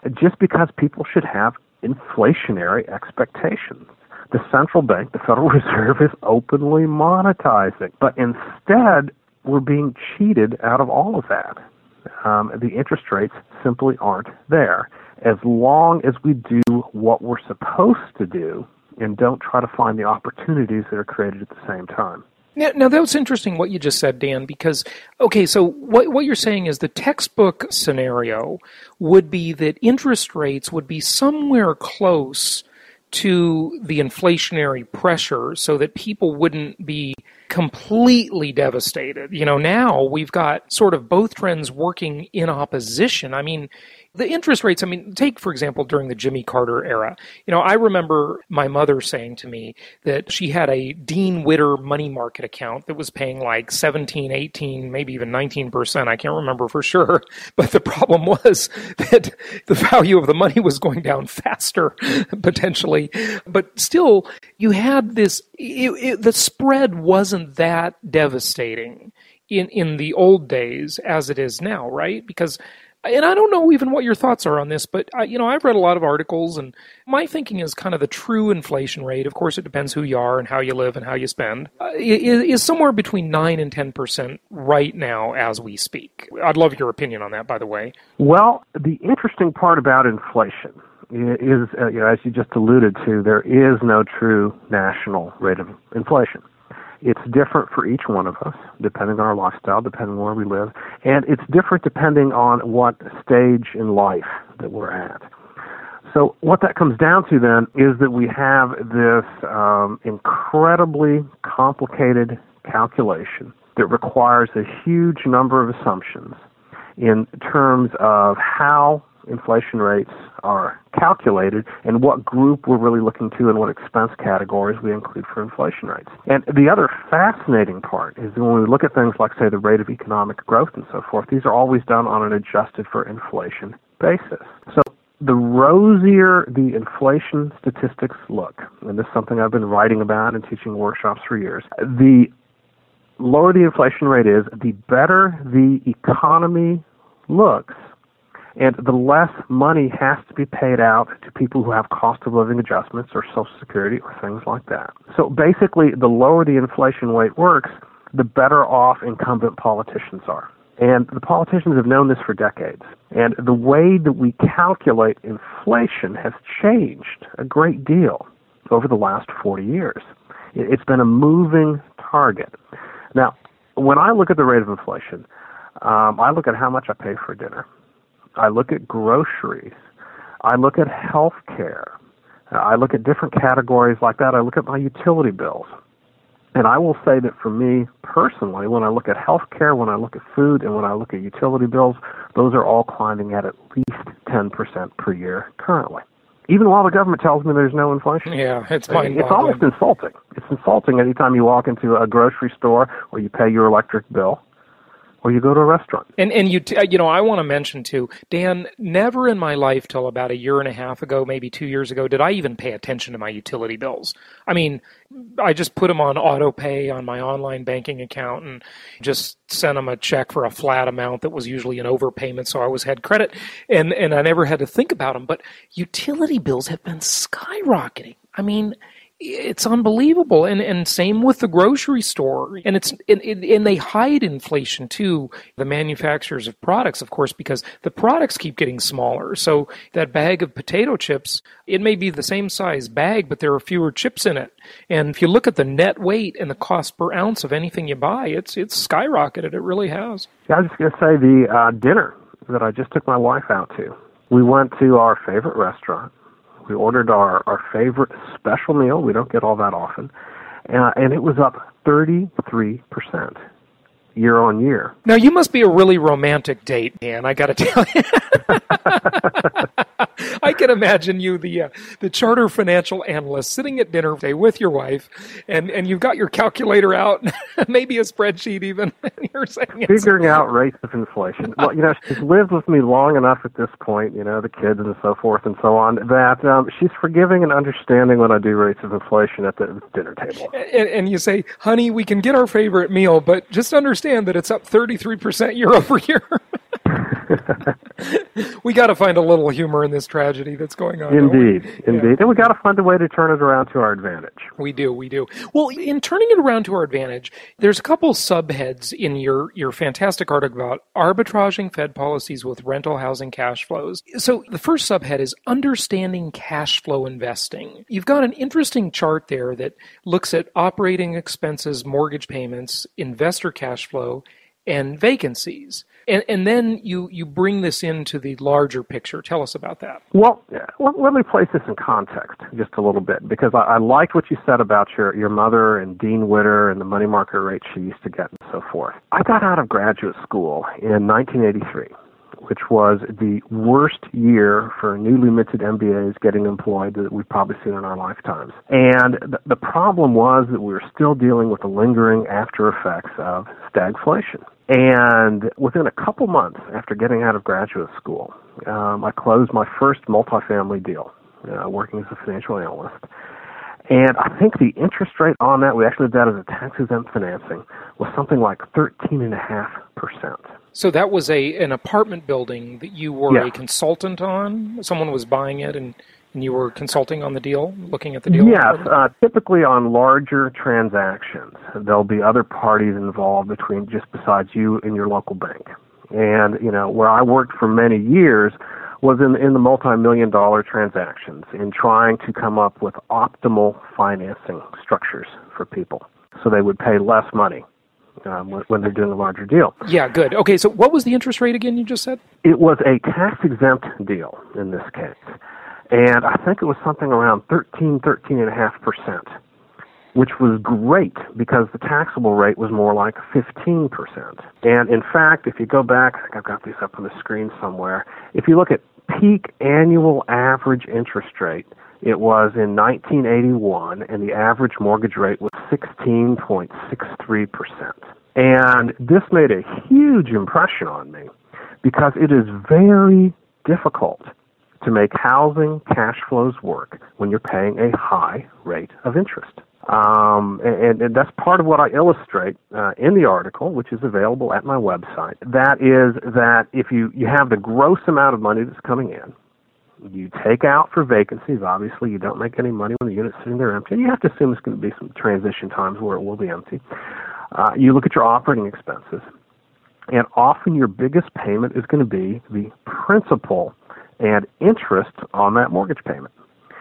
just because people should have inflationary expectations. The central bank, the Federal Reserve, is openly monetizing. But instead, we're being cheated out of all of that. Um, the interest rates simply aren't there. As long as we do what we're supposed to do and don't try to find the opportunities that are created at the same time. Now, now that was interesting what you just said, Dan, because, okay, so what, what you're saying is the textbook scenario would be that interest rates would be somewhere close to the inflationary pressure so that people wouldn't be completely devastated. You know, now we've got sort of both trends working in opposition. I mean, the interest rates, I mean, take, for example, during the Jimmy Carter era. You know, I remember my mother saying to me that she had a Dean Witter money market account that was paying like seventeen, eighteen, maybe even nineteen percent. I can't remember for sure. But the problem was that the value of the money was going down faster, potentially. But still, you had this, it, it, the spread wasn't that devastating in, in the old days as it is now, right? Because and I don't know even what your thoughts are on this, but, I, you know, I've read a lot of articles, and my thinking is kind of the true inflation rate, of course it depends who you are and how you live and how you spend, uh, is, is somewhere between nine and ten percent right now as we speak. I'd love your opinion on that, by the way. Well, the interesting part about inflation is, uh, you know, as you just alluded to, there is no true national rate of inflation. It's different for each one of us, depending on our lifestyle, depending on where we live, and it's different depending on what stage in life that we're at. So what that comes down to then is that we have this um, incredibly complicated calculation that requires a huge number of assumptions in terms of how inflation rates are calculated and what group we're really looking to and what expense categories we include for inflation rates. And the other fascinating part is when we look at things like, say, the rate of economic growth and so forth, these are always done on an adjusted for inflation basis. So the rosier the inflation statistics look, and this is something I've been writing about and teaching workshops for years, the lower the inflation rate is, the better the economy looks, and the less money has to be paid out to people who have cost of living adjustments or Social Security or things like that. So basically, the lower the inflation rate works, the better off incumbent politicians are. And the politicians have known this for decades. And the way that we calculate inflation has changed a great deal over the last forty years. It's been a moving target. Now, when I look at the rate of inflation, um, I look at how much I pay for dinner. I look at groceries. I look at health care. I look at different categories like that. I look at my utility bills. And I will say that for me personally, when I look at health care, when I look at food, and when I look at utility bills, those are all climbing at at least ten percent per year currently. Even while the government tells me there's no inflation. Yeah, it's mind-boggling. It's almost insulting. It's insulting anytime you walk into a grocery store or you pay your electric bill, or you go to a restaurant. And and you t- you know, I want to mention too, Dan, never in my life till about a year and a half ago, maybe two years ago, did I even pay attention to my utility bills. I mean, I just put them on auto pay on my online banking account and just sent them a check for a flat amount that was usually an overpayment, so I always had credit, and, and I never had to think about them. But utility bills have been skyrocketing. I mean, it's unbelievable, and and same with the grocery store, and it's and, and they hide inflation too, the manufacturers of products, of course, because the products keep getting smaller. So that bag of potato chips, it may be the same size bag, but there are fewer chips in it. And if you look at the net weight and the cost per ounce of anything you buy, it's it's skyrocketed. It really has. Yeah, I was just going to say the uh, dinner that I just took my wife out to. We went to our favorite restaurant. We ordered our, our favorite special meal. We don't get all that often. Uh, and it was up thirty-three percent year on year. Now, you must be a really romantic date, Dan, I got to tell you. I can imagine you, the uh, the charter financial analyst, sitting at dinner day with your wife, and, and you've got your calculator out, maybe a spreadsheet even, and you're saying it's... Figuring out rates of inflation. Well, you know, she's lived with me long enough at this point, you know, the kids and so forth and so on, that um, she's forgiving and understanding when I do rates of inflation at the dinner table. And, and you say, honey, we can get our favorite meal, but just understand that it's up thirty-three percent year over year. We got to find a little humor in this tragedy that's going on. Indeed, yeah. indeed. And we got to find a way to turn it around to our advantage. We do, we do. Well, in turning it around to our advantage, there's a couple subheads in your, your fantastic article about arbitraging Fed policies with rental housing cash flows. So the first subhead is understanding cash flow investing. You've got an interesting chart there that looks at operating expenses, mortgage payments, investor cash flow, and vacancies. And, and then you, you bring this into the larger picture. Tell us about that. Well, let, let me place this in context just a little bit, because I, I liked what you said about your, your mother and Dean Witter and the money market rate she used to get and so forth. I got out of graduate school in nineteen eighty-three, which was the worst year for newly minted M B As getting employed that we've probably seen in our lifetimes. And the, the problem was that we were still dealing with the lingering after effects of stagflation. And within a couple months after getting out of graduate school, um, I closed my first multifamily deal, uh, working as a financial analyst. And I think the interest rate on that, we actually did that as a tax-exempt financing, was something like thirteen point five percent. So that was a an apartment building that you were Yeah. a consultant on? Someone was buying it and, and you were consulting on the deal, looking at the deal? Yes, uh, typically on larger transactions, there'll be other parties involved between just besides you and your local bank. And, you know, where I worked for many years was in, in the multi-million dollar transactions, in trying to come up with optimal financing structures for people so they would pay less money um, when, when they're doing a larger deal. Yeah, good. Okay, so what was the interest rate again you just said? It was a tax-exempt deal in this case. And I think it was something around thirteen, thirteen point five percent, which was great because the taxable rate was more like fifteen percent. And in fact, if you go back, I think I've got these up on the screen somewhere, if you look at peak annual average interest rate, it was in nineteen eighty-one, and the average mortgage rate was sixteen point six three percent. And this made a huge impression on me because it is very difficult to make housing cash flows work when you're paying a high rate of interest. Um, and, and that's part of what I illustrate uh, in the article, which is available at my website. That is that if you, you have the gross amount of money that's coming in, you take out for vacancies. Obviously, you don't make any money when the unit's sitting there empty. And you have to assume there's going to be some transition times where it will be empty. Uh, you look at your operating expenses, and often your biggest payment is going to be the principal and interest on that mortgage payment.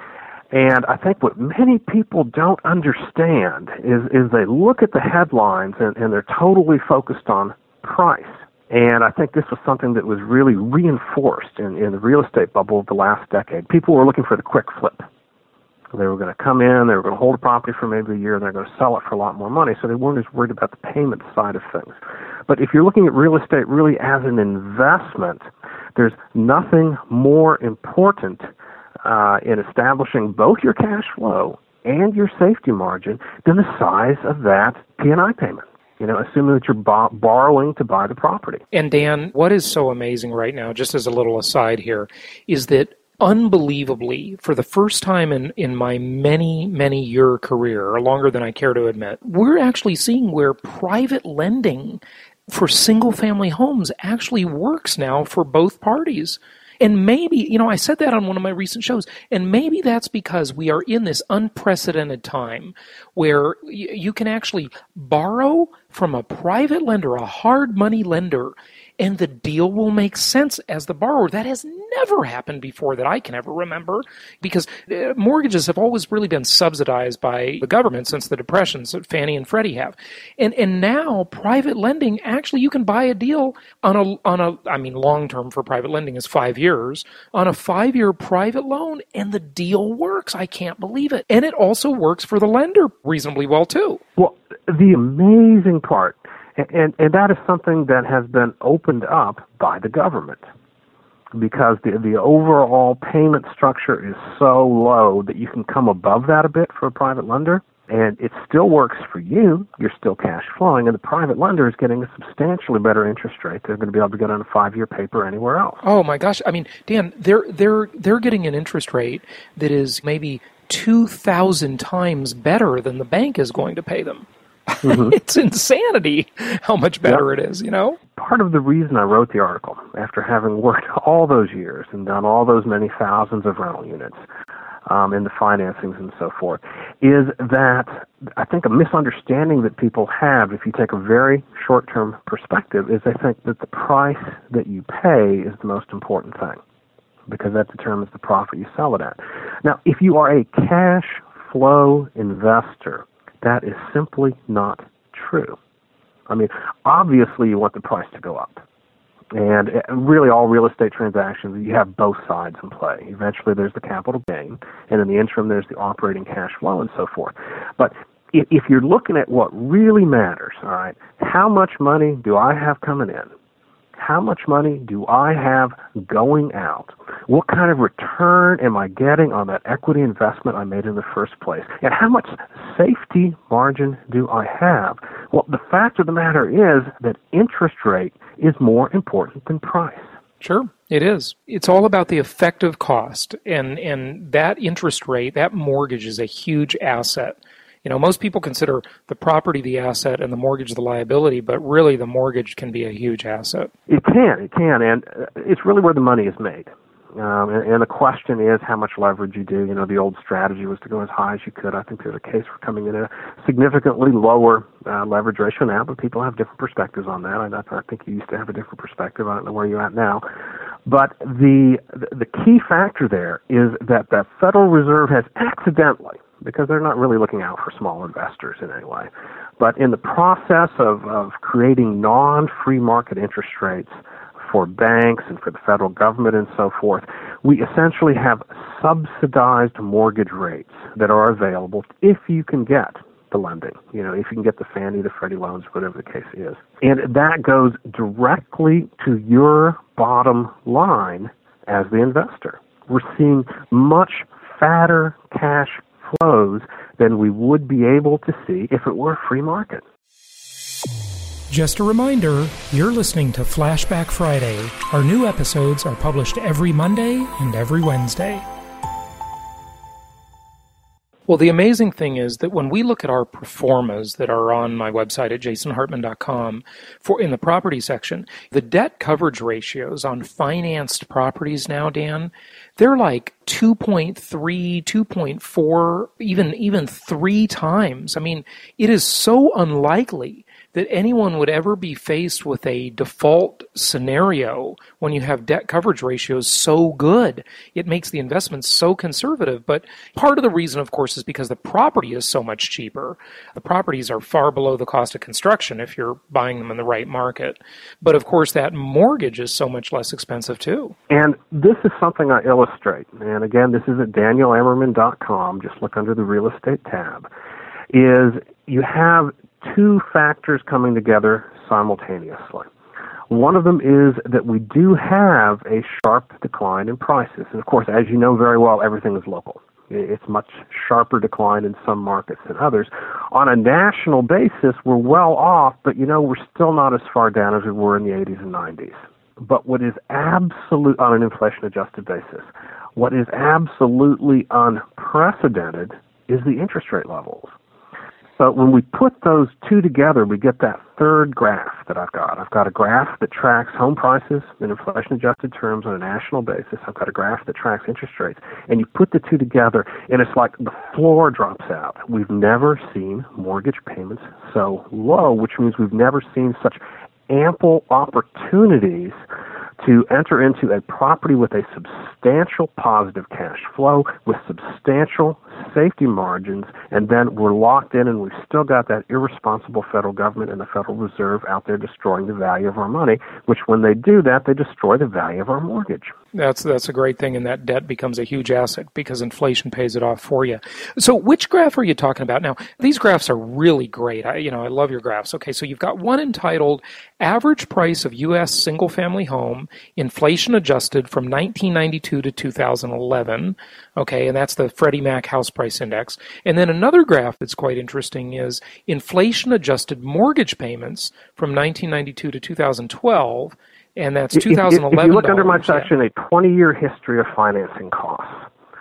And I think what many people don't understand is, is they look at the headlines and, and they're totally focused on price. And I think this was something that was really reinforced in, in the real estate bubble of the last decade. People were looking for the quick flip. They were going to come in, they were going to hold a property for maybe a year, and they're going to sell it for a lot more money, so they weren't as worried about the payment side of things. But if you're looking at real estate really as an investment, there's nothing more important uh, in establishing both your cash flow and your safety margin than the size of that P and I payment. You know, assuming that you're bo- borrowing to buy the property. And Dan, what is so amazing right now, just as a little aside here, is that unbelievably, for the first time in, in my many, many year career, or longer than I care to admit, we're actually seeing where private lending for single-family homes actually works now for both parties. And maybe, you know, I said that on one of my recent shows, and maybe that's because we are in this unprecedented time where y- you can actually borrow from a private lender, a hard money lender, and the deal will make sense as the borrower. That has never happened before that I can ever remember, because uh, mortgages have always really been subsidized by the government since the Depressions that Fannie and Freddie have. And and now private lending, actually you can buy a deal on a, on a I mean long-term for private lending is five years, on a five-year private loan, and the deal works. I can't believe it. And it also works for the lender reasonably well too. Well, the amazing part, And, and that is something that has been opened up by the government, because the, the overall payment structure is so low that you can come above that a bit for a private lender, and it still works for you. You're still cash flowing, and the private lender is getting a substantially better interest rate. They're going to be able to get on a five-year paper anywhere else. Oh my gosh! I mean, Dan, they're they're they're getting an interest rate that is maybe two thousand times better than the bank is going to pay them. mm-hmm. It's insanity how much better yep. it is, you know? Part of the reason I wrote the article, after having worked all those years and done all those many thousands of rental units um, in the financings and so forth, is that I think a misunderstanding that people have, if you take a very short-term perspective, is they think that the price that you pay is the most important thing, because that determines the profit you sell it at. Now, if you are a cash flow investor, that is simply not true. I mean, obviously you want the price to go up. And really all real estate transactions, you have both sides in play. Eventually there's the capital gain, and in the interim there's the operating cash flow and so forth. But if, if you're looking at what really matters, all right, how much money do I have coming in? How much money do I have going out? What kind of return am I getting on that equity investment I made in the first place? And how much safety margin do I have? Well, the fact of the matter is that interest rate is more important than price. Sure, it is. It's all about the effective cost, and, and that interest rate, that mortgage is a huge asset. You know, most people consider the property the asset and the mortgage the liability, but really the mortgage can be a huge asset. It can, it can, and it's really where the money is made. Um, and, and the question is how much leverage you do. You know, the old strategy was to go as high as you could. I think there's a case for coming in at a significantly lower uh, leverage ratio now, but people have different perspectives on that. I, I think you used to have a different perspective. I don't know where you're at now. But the the key factor there is that the Federal Reserve has accidentally, because they're not really looking out for small investors in any way, but in the process of, of creating non-free market interest rates for banks and for the federal government and so forth, we essentially have subsidized mortgage rates that are available if you can get the lending, you know, if you can get the Fannie, the Freddie loans, whatever the case is. And that goes directly to your bottom line as the investor. We're seeing much fatter cash flows than we would be able to see if it were a free market. Just a reminder, you're listening to Flashback Friday. Our new episodes are published every Monday and every Wednesday. Well, the amazing thing is that when we look at our performas that are on my website at jason hartman dot com, for in the property section, the debt coverage ratios on financed properties now, Dan, they're like two point three, two point four, even even three times. I mean, it is so unlikely that anyone would ever be faced with a default scenario when you have debt coverage ratios so good. It makes the investment so conservative. But part of the reason, of course, is because the property is so much cheaper. The properties are far below the cost of construction if you're buying them in the right market. But of course, that mortgage is so much less expensive too. And this is something I illustrate. And again, this is at daniel ammerman dot com. Just look under the real estate tab. Is you have two factors coming together simultaneously. One of them is that we do have a sharp decline in prices. And of course, as you know very well, everything is local. It's much sharper decline in some markets than others. On a national basis, we're well off, but you know, we're still not as far down as we were in the eighties and nineties. But what is absolute, on an inflation-adjusted basis, what is absolutely unprecedented is the interest rate levels. So when we put those two together, we get that third graph that I've got. I've got a graph that tracks home prices in inflation-adjusted terms on a national basis. I've got a graph that tracks interest rates. And you put the two together, and it's like the floor drops out. We've never seen mortgage payments so low, which means we've never seen such ample opportunities to enter into a property with a substantial positive cash flow, with substantial safety margins, and then we're locked in and we've still got that irresponsible federal government and the Federal Reserve out there destroying the value of our money, which when they do that, they destroy the value of our mortgage. That's that's a great thing, and that debt becomes a huge asset because inflation pays it off for you. So which graph are you talking about? Now, these graphs are really great. I, you know, I love your graphs. Okay, so you've got one entitled Average Price of U S Single-Family Home, Inflation Adjusted from nineteen ninety-two to two thousand eleven. Okay, and that's the Freddie Mac House Price Index. And then another graph that's quite interesting is Inflation Adjusted Mortgage Payments from nineteen ninety-two to two thousand twelve. And that's two thousand eleven. If you look under my section, yeah. A twenty-year history of financing costs.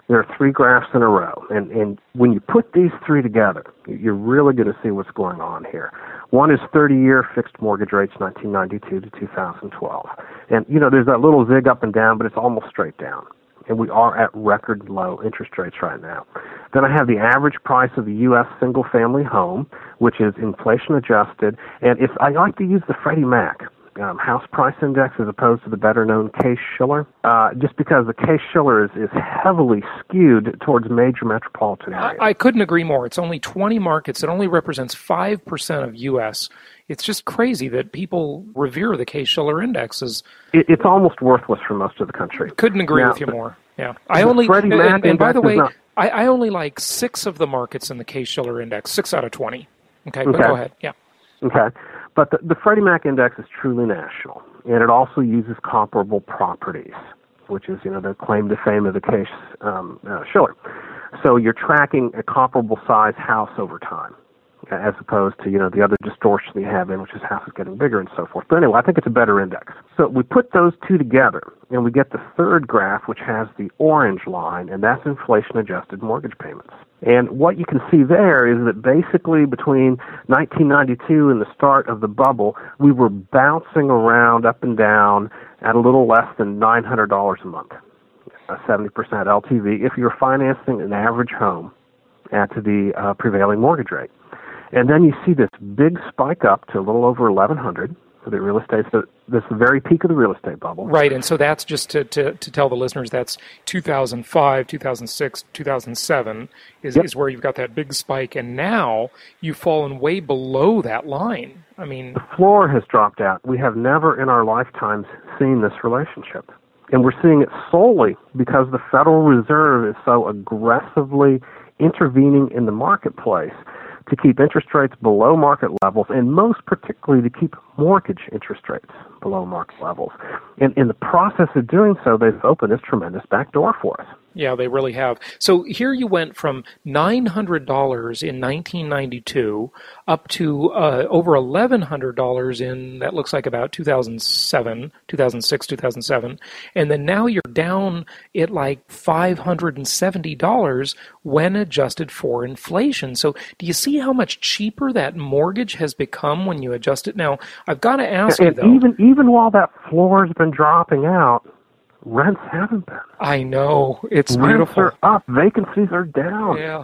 there are three graphs in a row. And, and when you put these three together, you're really going to see what's going on here. One is thirty-year fixed mortgage rates, nineteen ninety-two to two thousand twelve. And, you know, there's that little zig up and down, but it's almost straight down. And we are at record low interest rates right now. Then I have the average price of the U S single-family home, which is inflation-adjusted. And it's, I like to use the Freddie Mac um, house price index as opposed to the better-known Case-Shiller, uh, just because the Case-Shiller is, is heavily skewed towards major metropolitan areas. I, I couldn't agree more. It's only twenty markets. It only represents five percent of U S It's just crazy that people revere the Case-Shiller index as... It, it's almost worthless for most of the country. Couldn't agree now, with you more. Yeah, I only and, and, and by the way, not, I, I only like six of the markets in the Case-Shiller index, six out of twenty. Okay, but okay. go ahead. Yeah. Okay, but the, the Freddie Mac index is truly national, and it also uses comparable properties, which is, you know, the claim to fame of the Case um, uh, Shiller. So you're tracking a comparable size house over time, as opposed to, you know, the other distortion you have in, which is houses getting bigger and so forth. But anyway, I think it's a better index. So we put those two together, and we get the third graph, which has the orange line, and that's inflation-adjusted mortgage payments. And what you can see there is that basically between nineteen ninety-two and the start of the bubble, we were bouncing around up and down at a little less than nine hundred dollars a month, a seventy percent L T V, if you're financing an average home at the uh, prevailing mortgage rate. And then you see this big spike up to a little over eleven hundred for the real estate. So this is the very peak of the real estate bubble. Right, and so that's just to, to, to tell the listeners, that's two thousand five, two thousand six, two thousand seven is, yep. is where you've got that big spike, and now you've fallen way below that line. I mean... The floor has dropped out. We have never in our lifetimes seen this relationship. And we're seeing it solely because the Federal Reserve is so aggressively intervening in the marketplace to keep interest rates below market levels, and most particularly to keep mortgage interest rates below market levels. And in the process of doing so, they've opened this tremendous back door for us. Yeah, they really have. So here you went from nine hundred dollars in nineteen ninety-two up to uh, over eleven hundred dollars in, that looks like about two thousand seven, two thousand six, two thousand seven. And then now you're down at like five hundred seventy dollars when adjusted for inflation. So do you see how much cheaper that mortgage has become when you adjust it? Now, I've got to ask and you, though. Even, even while that floor has been dropping out, rents haven't been. I know. It's Rents beautiful. Rents are up. Vacancies are down. Yeah.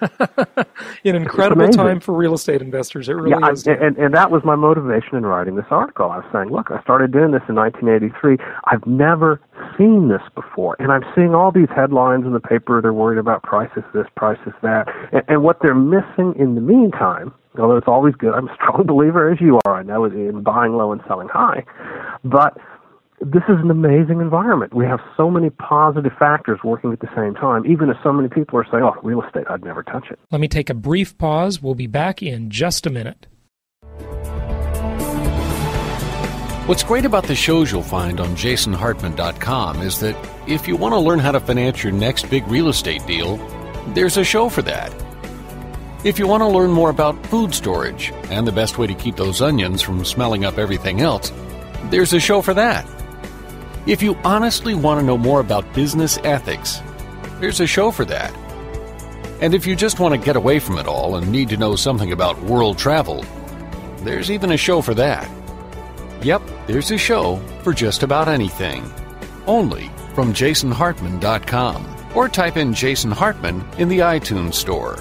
An incredible time for real estate investors. It really yeah, is. I, and, and that was my motivation in writing this article. I was saying, look, I started doing this in nineteen eighty-three. I've never seen this before. And I'm seeing all these headlines in the paper. They're worried about prices this, prices that. And, and what they're missing in the meantime, although it's always good, I'm a strong believer, as you are, I know, in buying low and selling high. But this is an amazing environment. We have so many positive factors working at the same time, even if so many people are saying, oh, real estate, I'd never touch it. Let me take a brief pause. We'll be back in just a minute. What's great about the shows you'll find on jason hartman dot com is that if you want to learn how to finance your next big real estate deal, there's a show for that. If you want to learn more about food storage and the best way to keep those onions from smelling up everything else, there's a show for that. If you honestly want to know more about business ethics, there's a show for that. And if you just want to get away from it all and need to know something about world travel, there's even a show for that. Yep, there's a show for just about anything. Only from jason hartman dot com, or type in Jason Hartman in the iTunes store.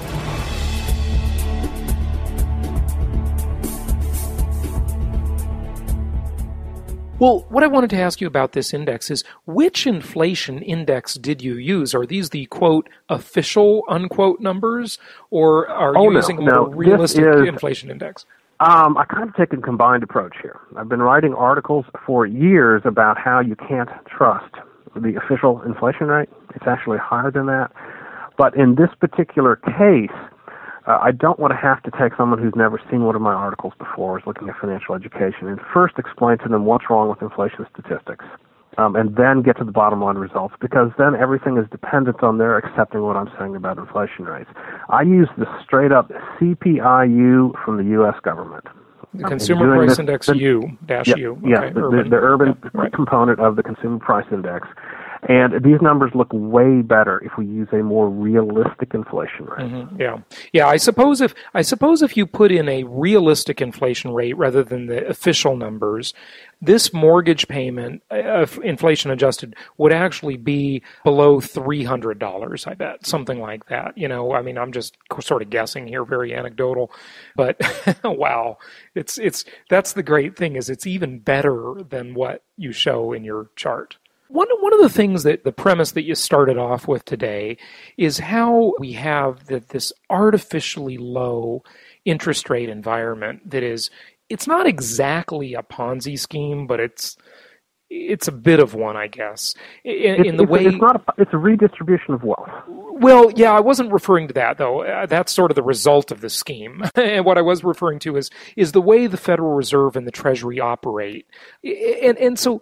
Well, what I wanted to ask you about this index is, which inflation index did you use? Are these the, quote, official, unquote, numbers, or are oh, you no, using a no. more realistic is, inflation index? Um, I kind of take a combined approach here. I've been writing articles for years about how you can't trust the official inflation rate. It's actually higher than that. But in this particular case, Uh, I don't want to have to take someone who's never seen one of my articles before, is looking at financial education, and first explain to them what's wrong with inflation statistics, um, and then get to the bottom line results, because then everything is dependent on their accepting what I'm saying about inflation rates. I use the straight-up C P I U from the U S government. The Consumer Price this, Index the, U, dash yeah, U. Yes, okay, the, urban. the, the urban yeah, right. component of the Consumer Price Index. And these numbers look way better if we use a more realistic inflation rate. Mm-hmm. Yeah, yeah. I suppose if I suppose if you put in a realistic inflation rate rather than the official numbers, this mortgage payment, uh, inflation adjusted, would actually be below three hundred dollars. I bet, something like that. You know, I mean, I'm just sort of guessing here, very anecdotal, but wow, it's it's that's the great thing is it's even better than what you show in your chart. One one of the things that the premise that you started off with today is how we have that this artificially low interest rate environment that is, it's not exactly a Ponzi scheme, but it's it's a bit of one, I guess. In, in the it's, way it's not a, it's a redistribution of wealth. Well, yeah, I wasn't referring to that though. Uh, that's sort of the result of the scheme. And what I was referring to is is the way the Federal Reserve and the Treasury operate, and and so.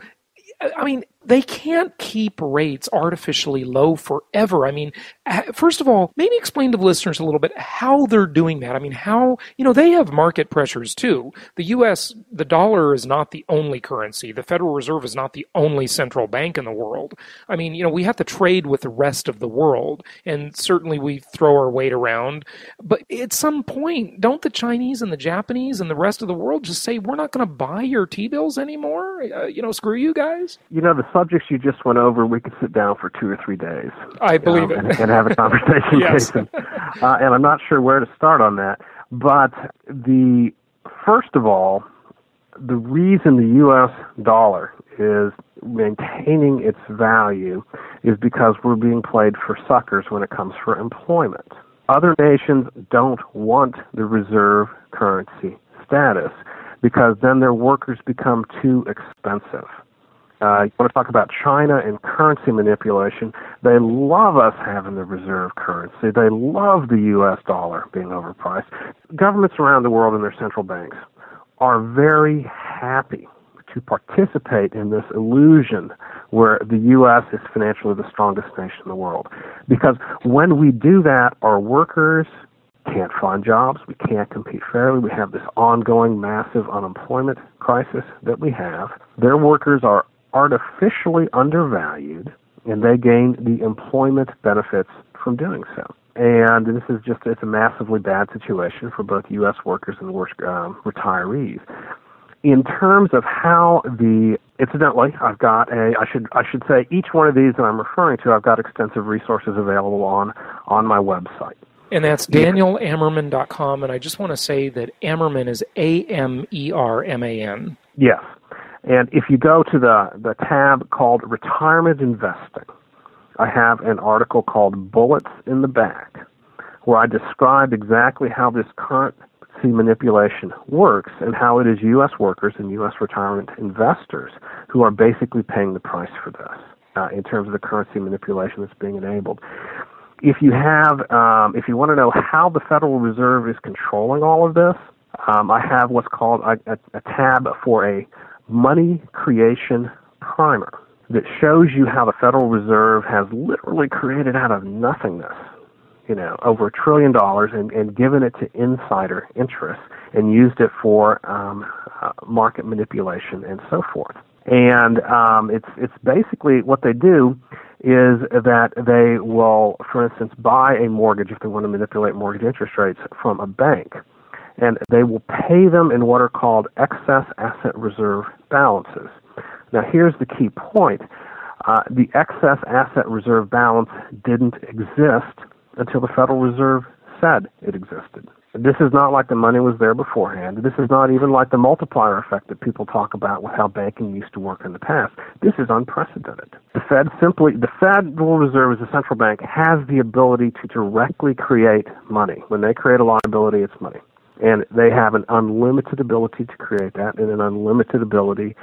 I mean, they can't keep rates artificially low forever. I mean, first of all, maybe explain to the listeners a little bit how they're doing that. I mean, how, you know, they have market pressures too. The U S, the dollar is not the only currency. The Federal Reserve is not the only central bank in the world. I mean, you know, we have to trade with the rest of the world, and certainly we throw our weight around. But at some point, don't the Chinese and the Japanese and the rest of the world just say, we're not going to buy your T-bills anymore? Uh, you know, screw you guys? You know, the subjects you just went over, we could sit down for two or three days. I believe um, it. And, and have a conversation, Yes. Jason. Uh, and I'm not sure where to start on that. But the first of all, the reason the U S dollar is maintaining its value is because we're being played for suckers when it comes for employment. Other nations don't want the reserve currency status because then their workers become too expensive. Uh, you want to talk about China and currency manipulation. They love us having the reserve currency. They love the U S dollar being overpriced. Governments around the world and their central banks are very happy to participate in this illusion where the U S is financially the strongest nation in the world. Because when we do that, our workers can't find jobs, we can't compete fairly, we have this ongoing massive unemployment crisis that we have. Their workers are artificially undervalued, and they gain the employment benefits from doing so. And this is just, it's a massively bad situation for both U S workers and um, retirees. In terms of how the, incidentally, I've got a, I should I should say each one of these that I'm referring to, I've got extensive resources available on, on my website. And that's daniel ammerman dot com, and I just want to say that Ammerman is A M E R M A N. Yes. And if you go to the, the tab called Retirement Investing, I have an article called Bullets in the Back, where I describe exactly how this currency manipulation works and how it is U S workers and U S retirement investors who are basically paying the price for this uh, in terms of the currency manipulation that's being enabled. If you have, um, if you want to know how the Federal Reserve is controlling all of this, um, I have what's called a, a, a tab for a money creation primer that shows you how the Federal Reserve has literally created out of nothingness, you know, over a trillion dollars and, and given it to insider interests and used it for um, uh, market manipulation and so forth. And um, it's it's basically what they do is that they will, for instance, buy a mortgage if they want to manipulate mortgage interest rates from a bank. And they will pay them in what are called excess asset reserve balances. Now, here's the key point. Uh, the excess asset reserve balance didn't exist until the Federal Reserve said it existed. This is not like the money was there beforehand. This is not even like the multiplier effect that people talk about with how banking used to work in the past. This is unprecedented. The Fed simply, the Federal Reserve as a central bank has the ability to directly create money. When they create a liability, it's money. And they have an unlimited ability to create that and an unlimited ability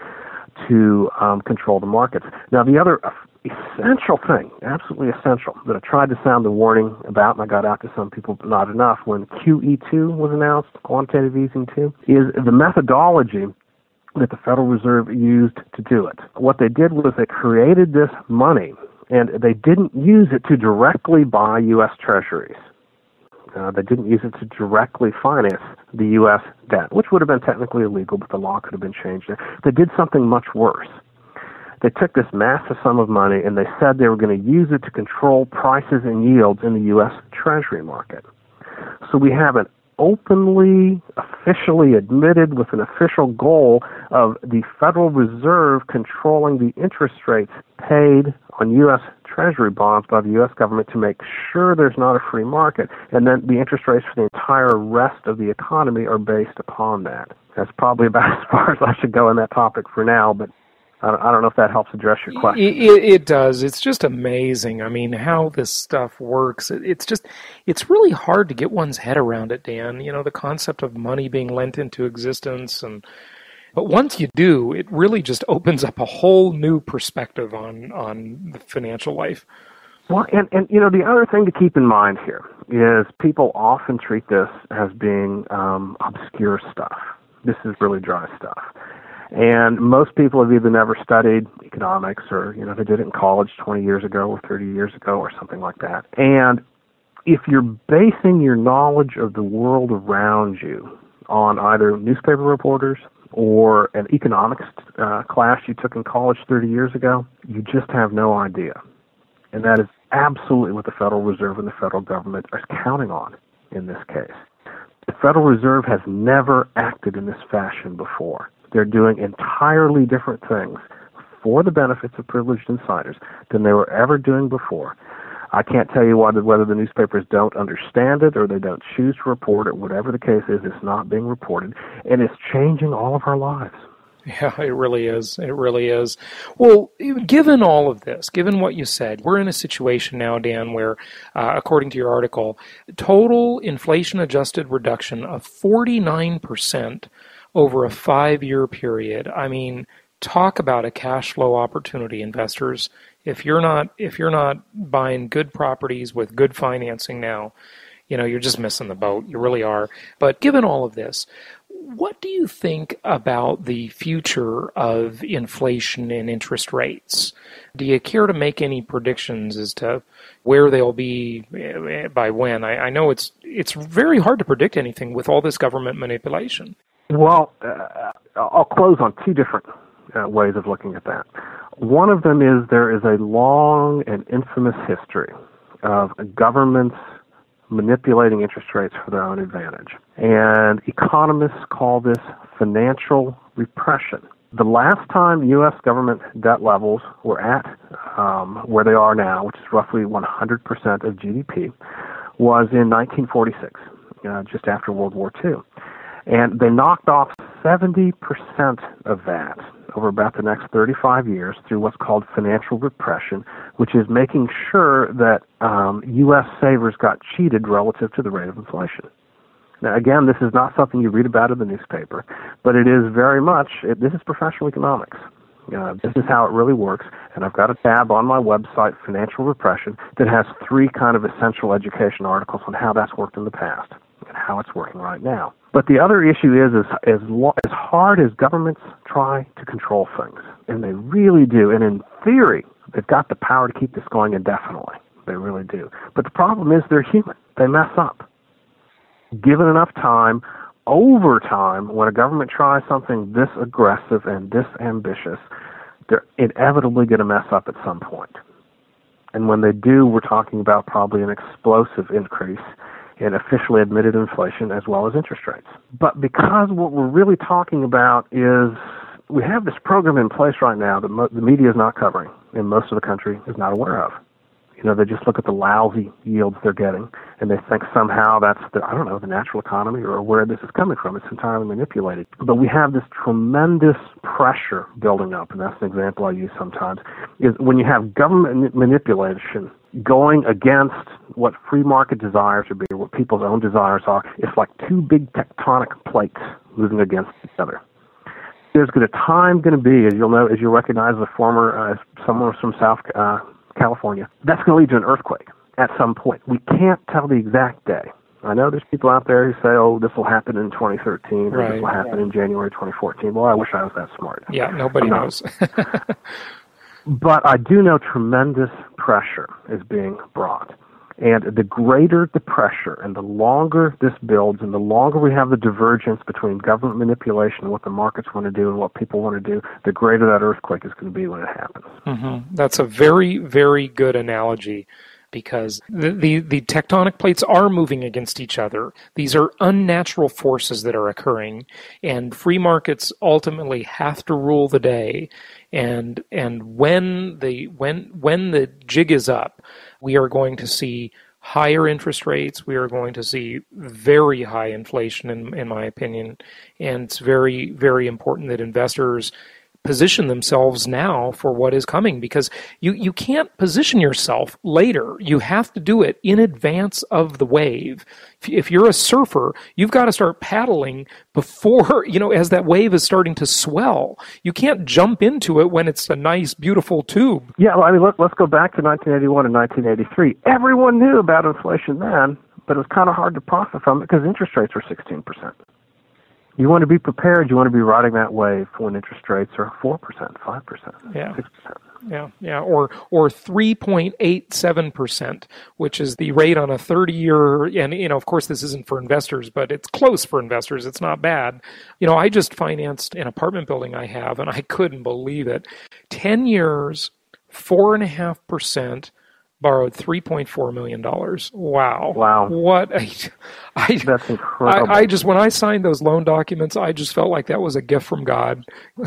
to um, control the markets. Now, the other essential thing, absolutely essential, that I tried to sound the warning about, and I got out to some people, but not enough, when Q E two was announced, quantitative easing two, is the methodology that the Federal Reserve used to do it. What they did was they created this money, and they didn't use it to directly buy U S Treasuries. Uh, they didn't use it to directly finance the U S debt, which would have been technically illegal, but the law could have been changed. They did something much worse. They took this massive sum of money and they said they were going to use it to control prices and yields in the U S Treasury market. So we have an openly, officially admitted with an official goal of the Federal Reserve controlling the interest rates paid on U S Treasury bonds by the U S government to make sure there's not a free market, and then the interest rates for the entire rest of the economy are based upon that. That's probably about as far as I should go on that topic for now, but I don't know if that helps address your question. It, it does. It's just amazing. I mean, how this stuff works. It, it's just, it's really hard to get one's head around it, Dan. You know, the concept of money being lent into existence. and But once you do, it really just opens up a whole new perspective on, on the financial life. Well, and, and, you know, the other thing to keep in mind here is people often treat this as being um, obscure stuff. This is really dry stuff. And most people have either never studied economics or, you know, they did it in college twenty years ago or thirty years ago or something like that. And if you're basing your knowledge of the world around you on either newspaper reporters or an economics uh, class you took in college thirty years ago, you just have no idea. And that is absolutely what the Federal Reserve and the federal government are counting on in this case. The Federal Reserve has never acted in this fashion before. They're doing entirely different things for the benefits of privileged insiders than they were ever doing before. I can't tell you whether, whether the newspapers don't understand it or they don't choose to report it. Whatever the case is, it's not being reported, and it's changing all of our lives. Yeah, it really is. It really is. Well, given all of this, given what you said, we're in a situation now, Dan, where, uh, according to your article, total inflation-adjusted reduction of forty-nine percent over a five-year period. I mean, talk about a cash flow opportunity, investors. If you're not if you're not buying good properties with good financing now, you know, you're just missing the boat. You really are. But given all of this, what do you think about the future of inflation and interest rates? Do you care to make any predictions as to where they'll be by when? I, I know it's it's very hard to predict anything with all this government manipulation. Well, uh, I'll close on two different uh, ways of looking at that. One of them is there is a long and infamous history of governments manipulating interest rates for their own advantage. And economists call this financial repression. The last time U S government debt levels were at um, where they are now, which is roughly one hundred percent of G D P, was in nineteen forty-six, uh, just after World War Two. And they knocked off seventy percent of that over about the next thirty-five years through what's called financial repression, which is making sure that um, U S savers got cheated relative to the rate of inflation. Now, again, this is not something you read about in the newspaper, but it is very much, it, this is professional economics. Uh, this is how it really works, and I've got a tab on my website, Financial Repression, that has three kind of essential education articles on how that's worked in the past and how it's working right now. But the other issue is, is as, lo- as hard as governments try to control things, and they really do, and in theory, they've got the power to keep this going indefinitely. They really do. But the problem is they're human. They mess up. Given enough time, over time, when a government tries something this aggressive and this ambitious, they're inevitably going to mess up at some point. And when they do, we're talking about probably an explosive increase in officially admitted inflation as well as interest rates. But because what we're really talking about is we have this program in place right now that mo- the media is not covering and most of the country is not aware of. You know, they just look at the lousy yields they're getting, and they think somehow that's the, I don't know, the natural economy or where this is coming from. It's entirely manipulated. But we have this tremendous pressure building up, and that's an example I use sometimes, is when you have government manipulation going against what free market desires would be, what people's own desires are, it's like two big tectonic plates moving against each other. There's going to time going to be, as you'll know, as you'll recognize a former, uh, someone from South uh, California, that's going to lead to an earthquake at some point. We can't tell the exact day. I know there's people out there who say, oh, this will happen in twenty thirteen or right, this will happen right. in January twenty fourteen. Well, I wish I was that smart. Yeah, nobody I'm knows. But I do know tremendous pressure is being brought. And the greater the pressure and the longer this builds and the longer we have the divergence between government manipulation and what the markets want to do and what people want to do, the greater that earthquake is going to be when it happens. Mm-hmm. That's a very, very good analogy, because the, the, the tectonic plates are moving against each other. These are unnatural forces that are occurring, and free markets ultimately have to rule the day. And and when the when when the jig is up, we are going to see higher interest rates. We are going to see very high inflation, in in my opinion. And it's very, very important that investors position themselves now for what is coming, because you, you can't position yourself later. You have to do it in advance of the wave. If, if you're a surfer, you've got to start paddling before, you know, as that wave is starting to swell. You can't jump into it when it's a nice, beautiful tube. Yeah, well, I mean, let, let's go back to nineteen eighty-one and nineteen eighty-three. Everyone knew about inflation then, but it was kind of hard to profit from it because interest rates were sixteen percent. You want to be prepared. You want to be riding that wave when interest rates are four percent, five percent, yeah. six percent. Yeah, yeah, or or three point eight seven percent, which is the rate on a thirty-year, and, you know, of course this isn't for investors, but it's close for investors. It's not bad. You know, I just financed an apartment building I have, and I couldn't believe it. ten years, four point five percent, borrowed three point four million dollars. Wow. Wow. What a... I, That's incredible. I, I just, when I signed those loan documents, I just felt like that was a gift from God.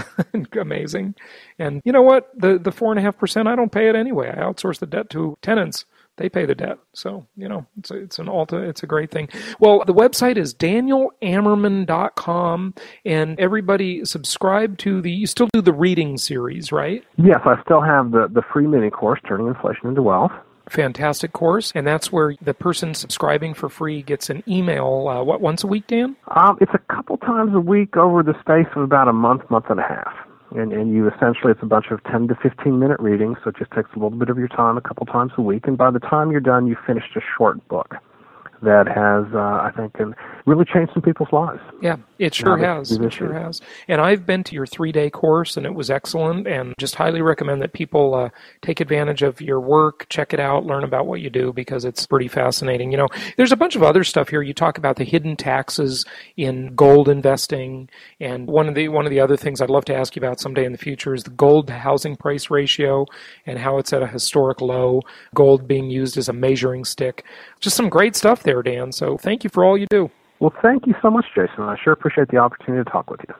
Amazing. And you know what? The the four and a half percent, I don't pay it anyway. I outsource the debt to tenants. They pay the debt. So, you know, it's a, it's an alta, it's a great thing. Well, the website is daniel ammerman dot com, and everybody subscribe to the, you still do the reading series, right? Yes, I still have the, the free mini course, Turning Inflation into Wealth. Fantastic course, and that's where the person subscribing for free gets an email, uh, what, once a week, Dan? Um, it's a couple times a week over the space of about a month, month and a half. And, and you essentially, it's a bunch of ten to fifteen minute readings, so it just takes a little bit of your time a couple times a week. And by the time you're done, you've finished a short book that has, uh, I think, can really changed some people's lives. Yeah, it sure has. It sure has. And I've been to your three-day course, and it was excellent, and just highly recommend that people uh, take advantage of your work, check it out, learn about what you do, because it's pretty fascinating. You know, there's a bunch of other stuff here. You talk about the hidden taxes in gold investing, and one of the one of the other things I'd love to ask you about someday in the future is the gold to housing price ratio and how it's at a historic low, gold being used as a measuring stick. Just some great stuff there, Dan. So thank you for all you do. Well, thank you so much, Jason. I sure appreciate the opportunity to talk with you.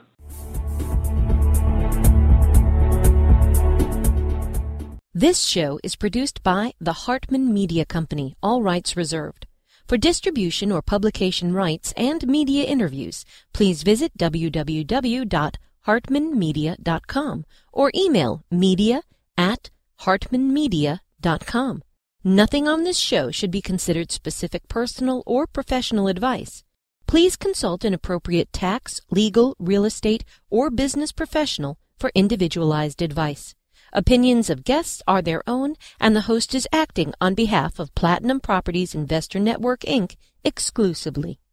This show is produced by the Hartman Media Company, all rights reserved. For distribution or publication rights and media interviews, please visit w w w dot hartman media dot com or email media at hartman media dot com. Nothing on this show should be considered specific personal or professional advice. Please consult an appropriate tax, legal, real estate, or business professional for individualized advice. Opinions of guests are their own, and the host is acting on behalf of Platinum Properties Investor Network, Incorporated exclusively.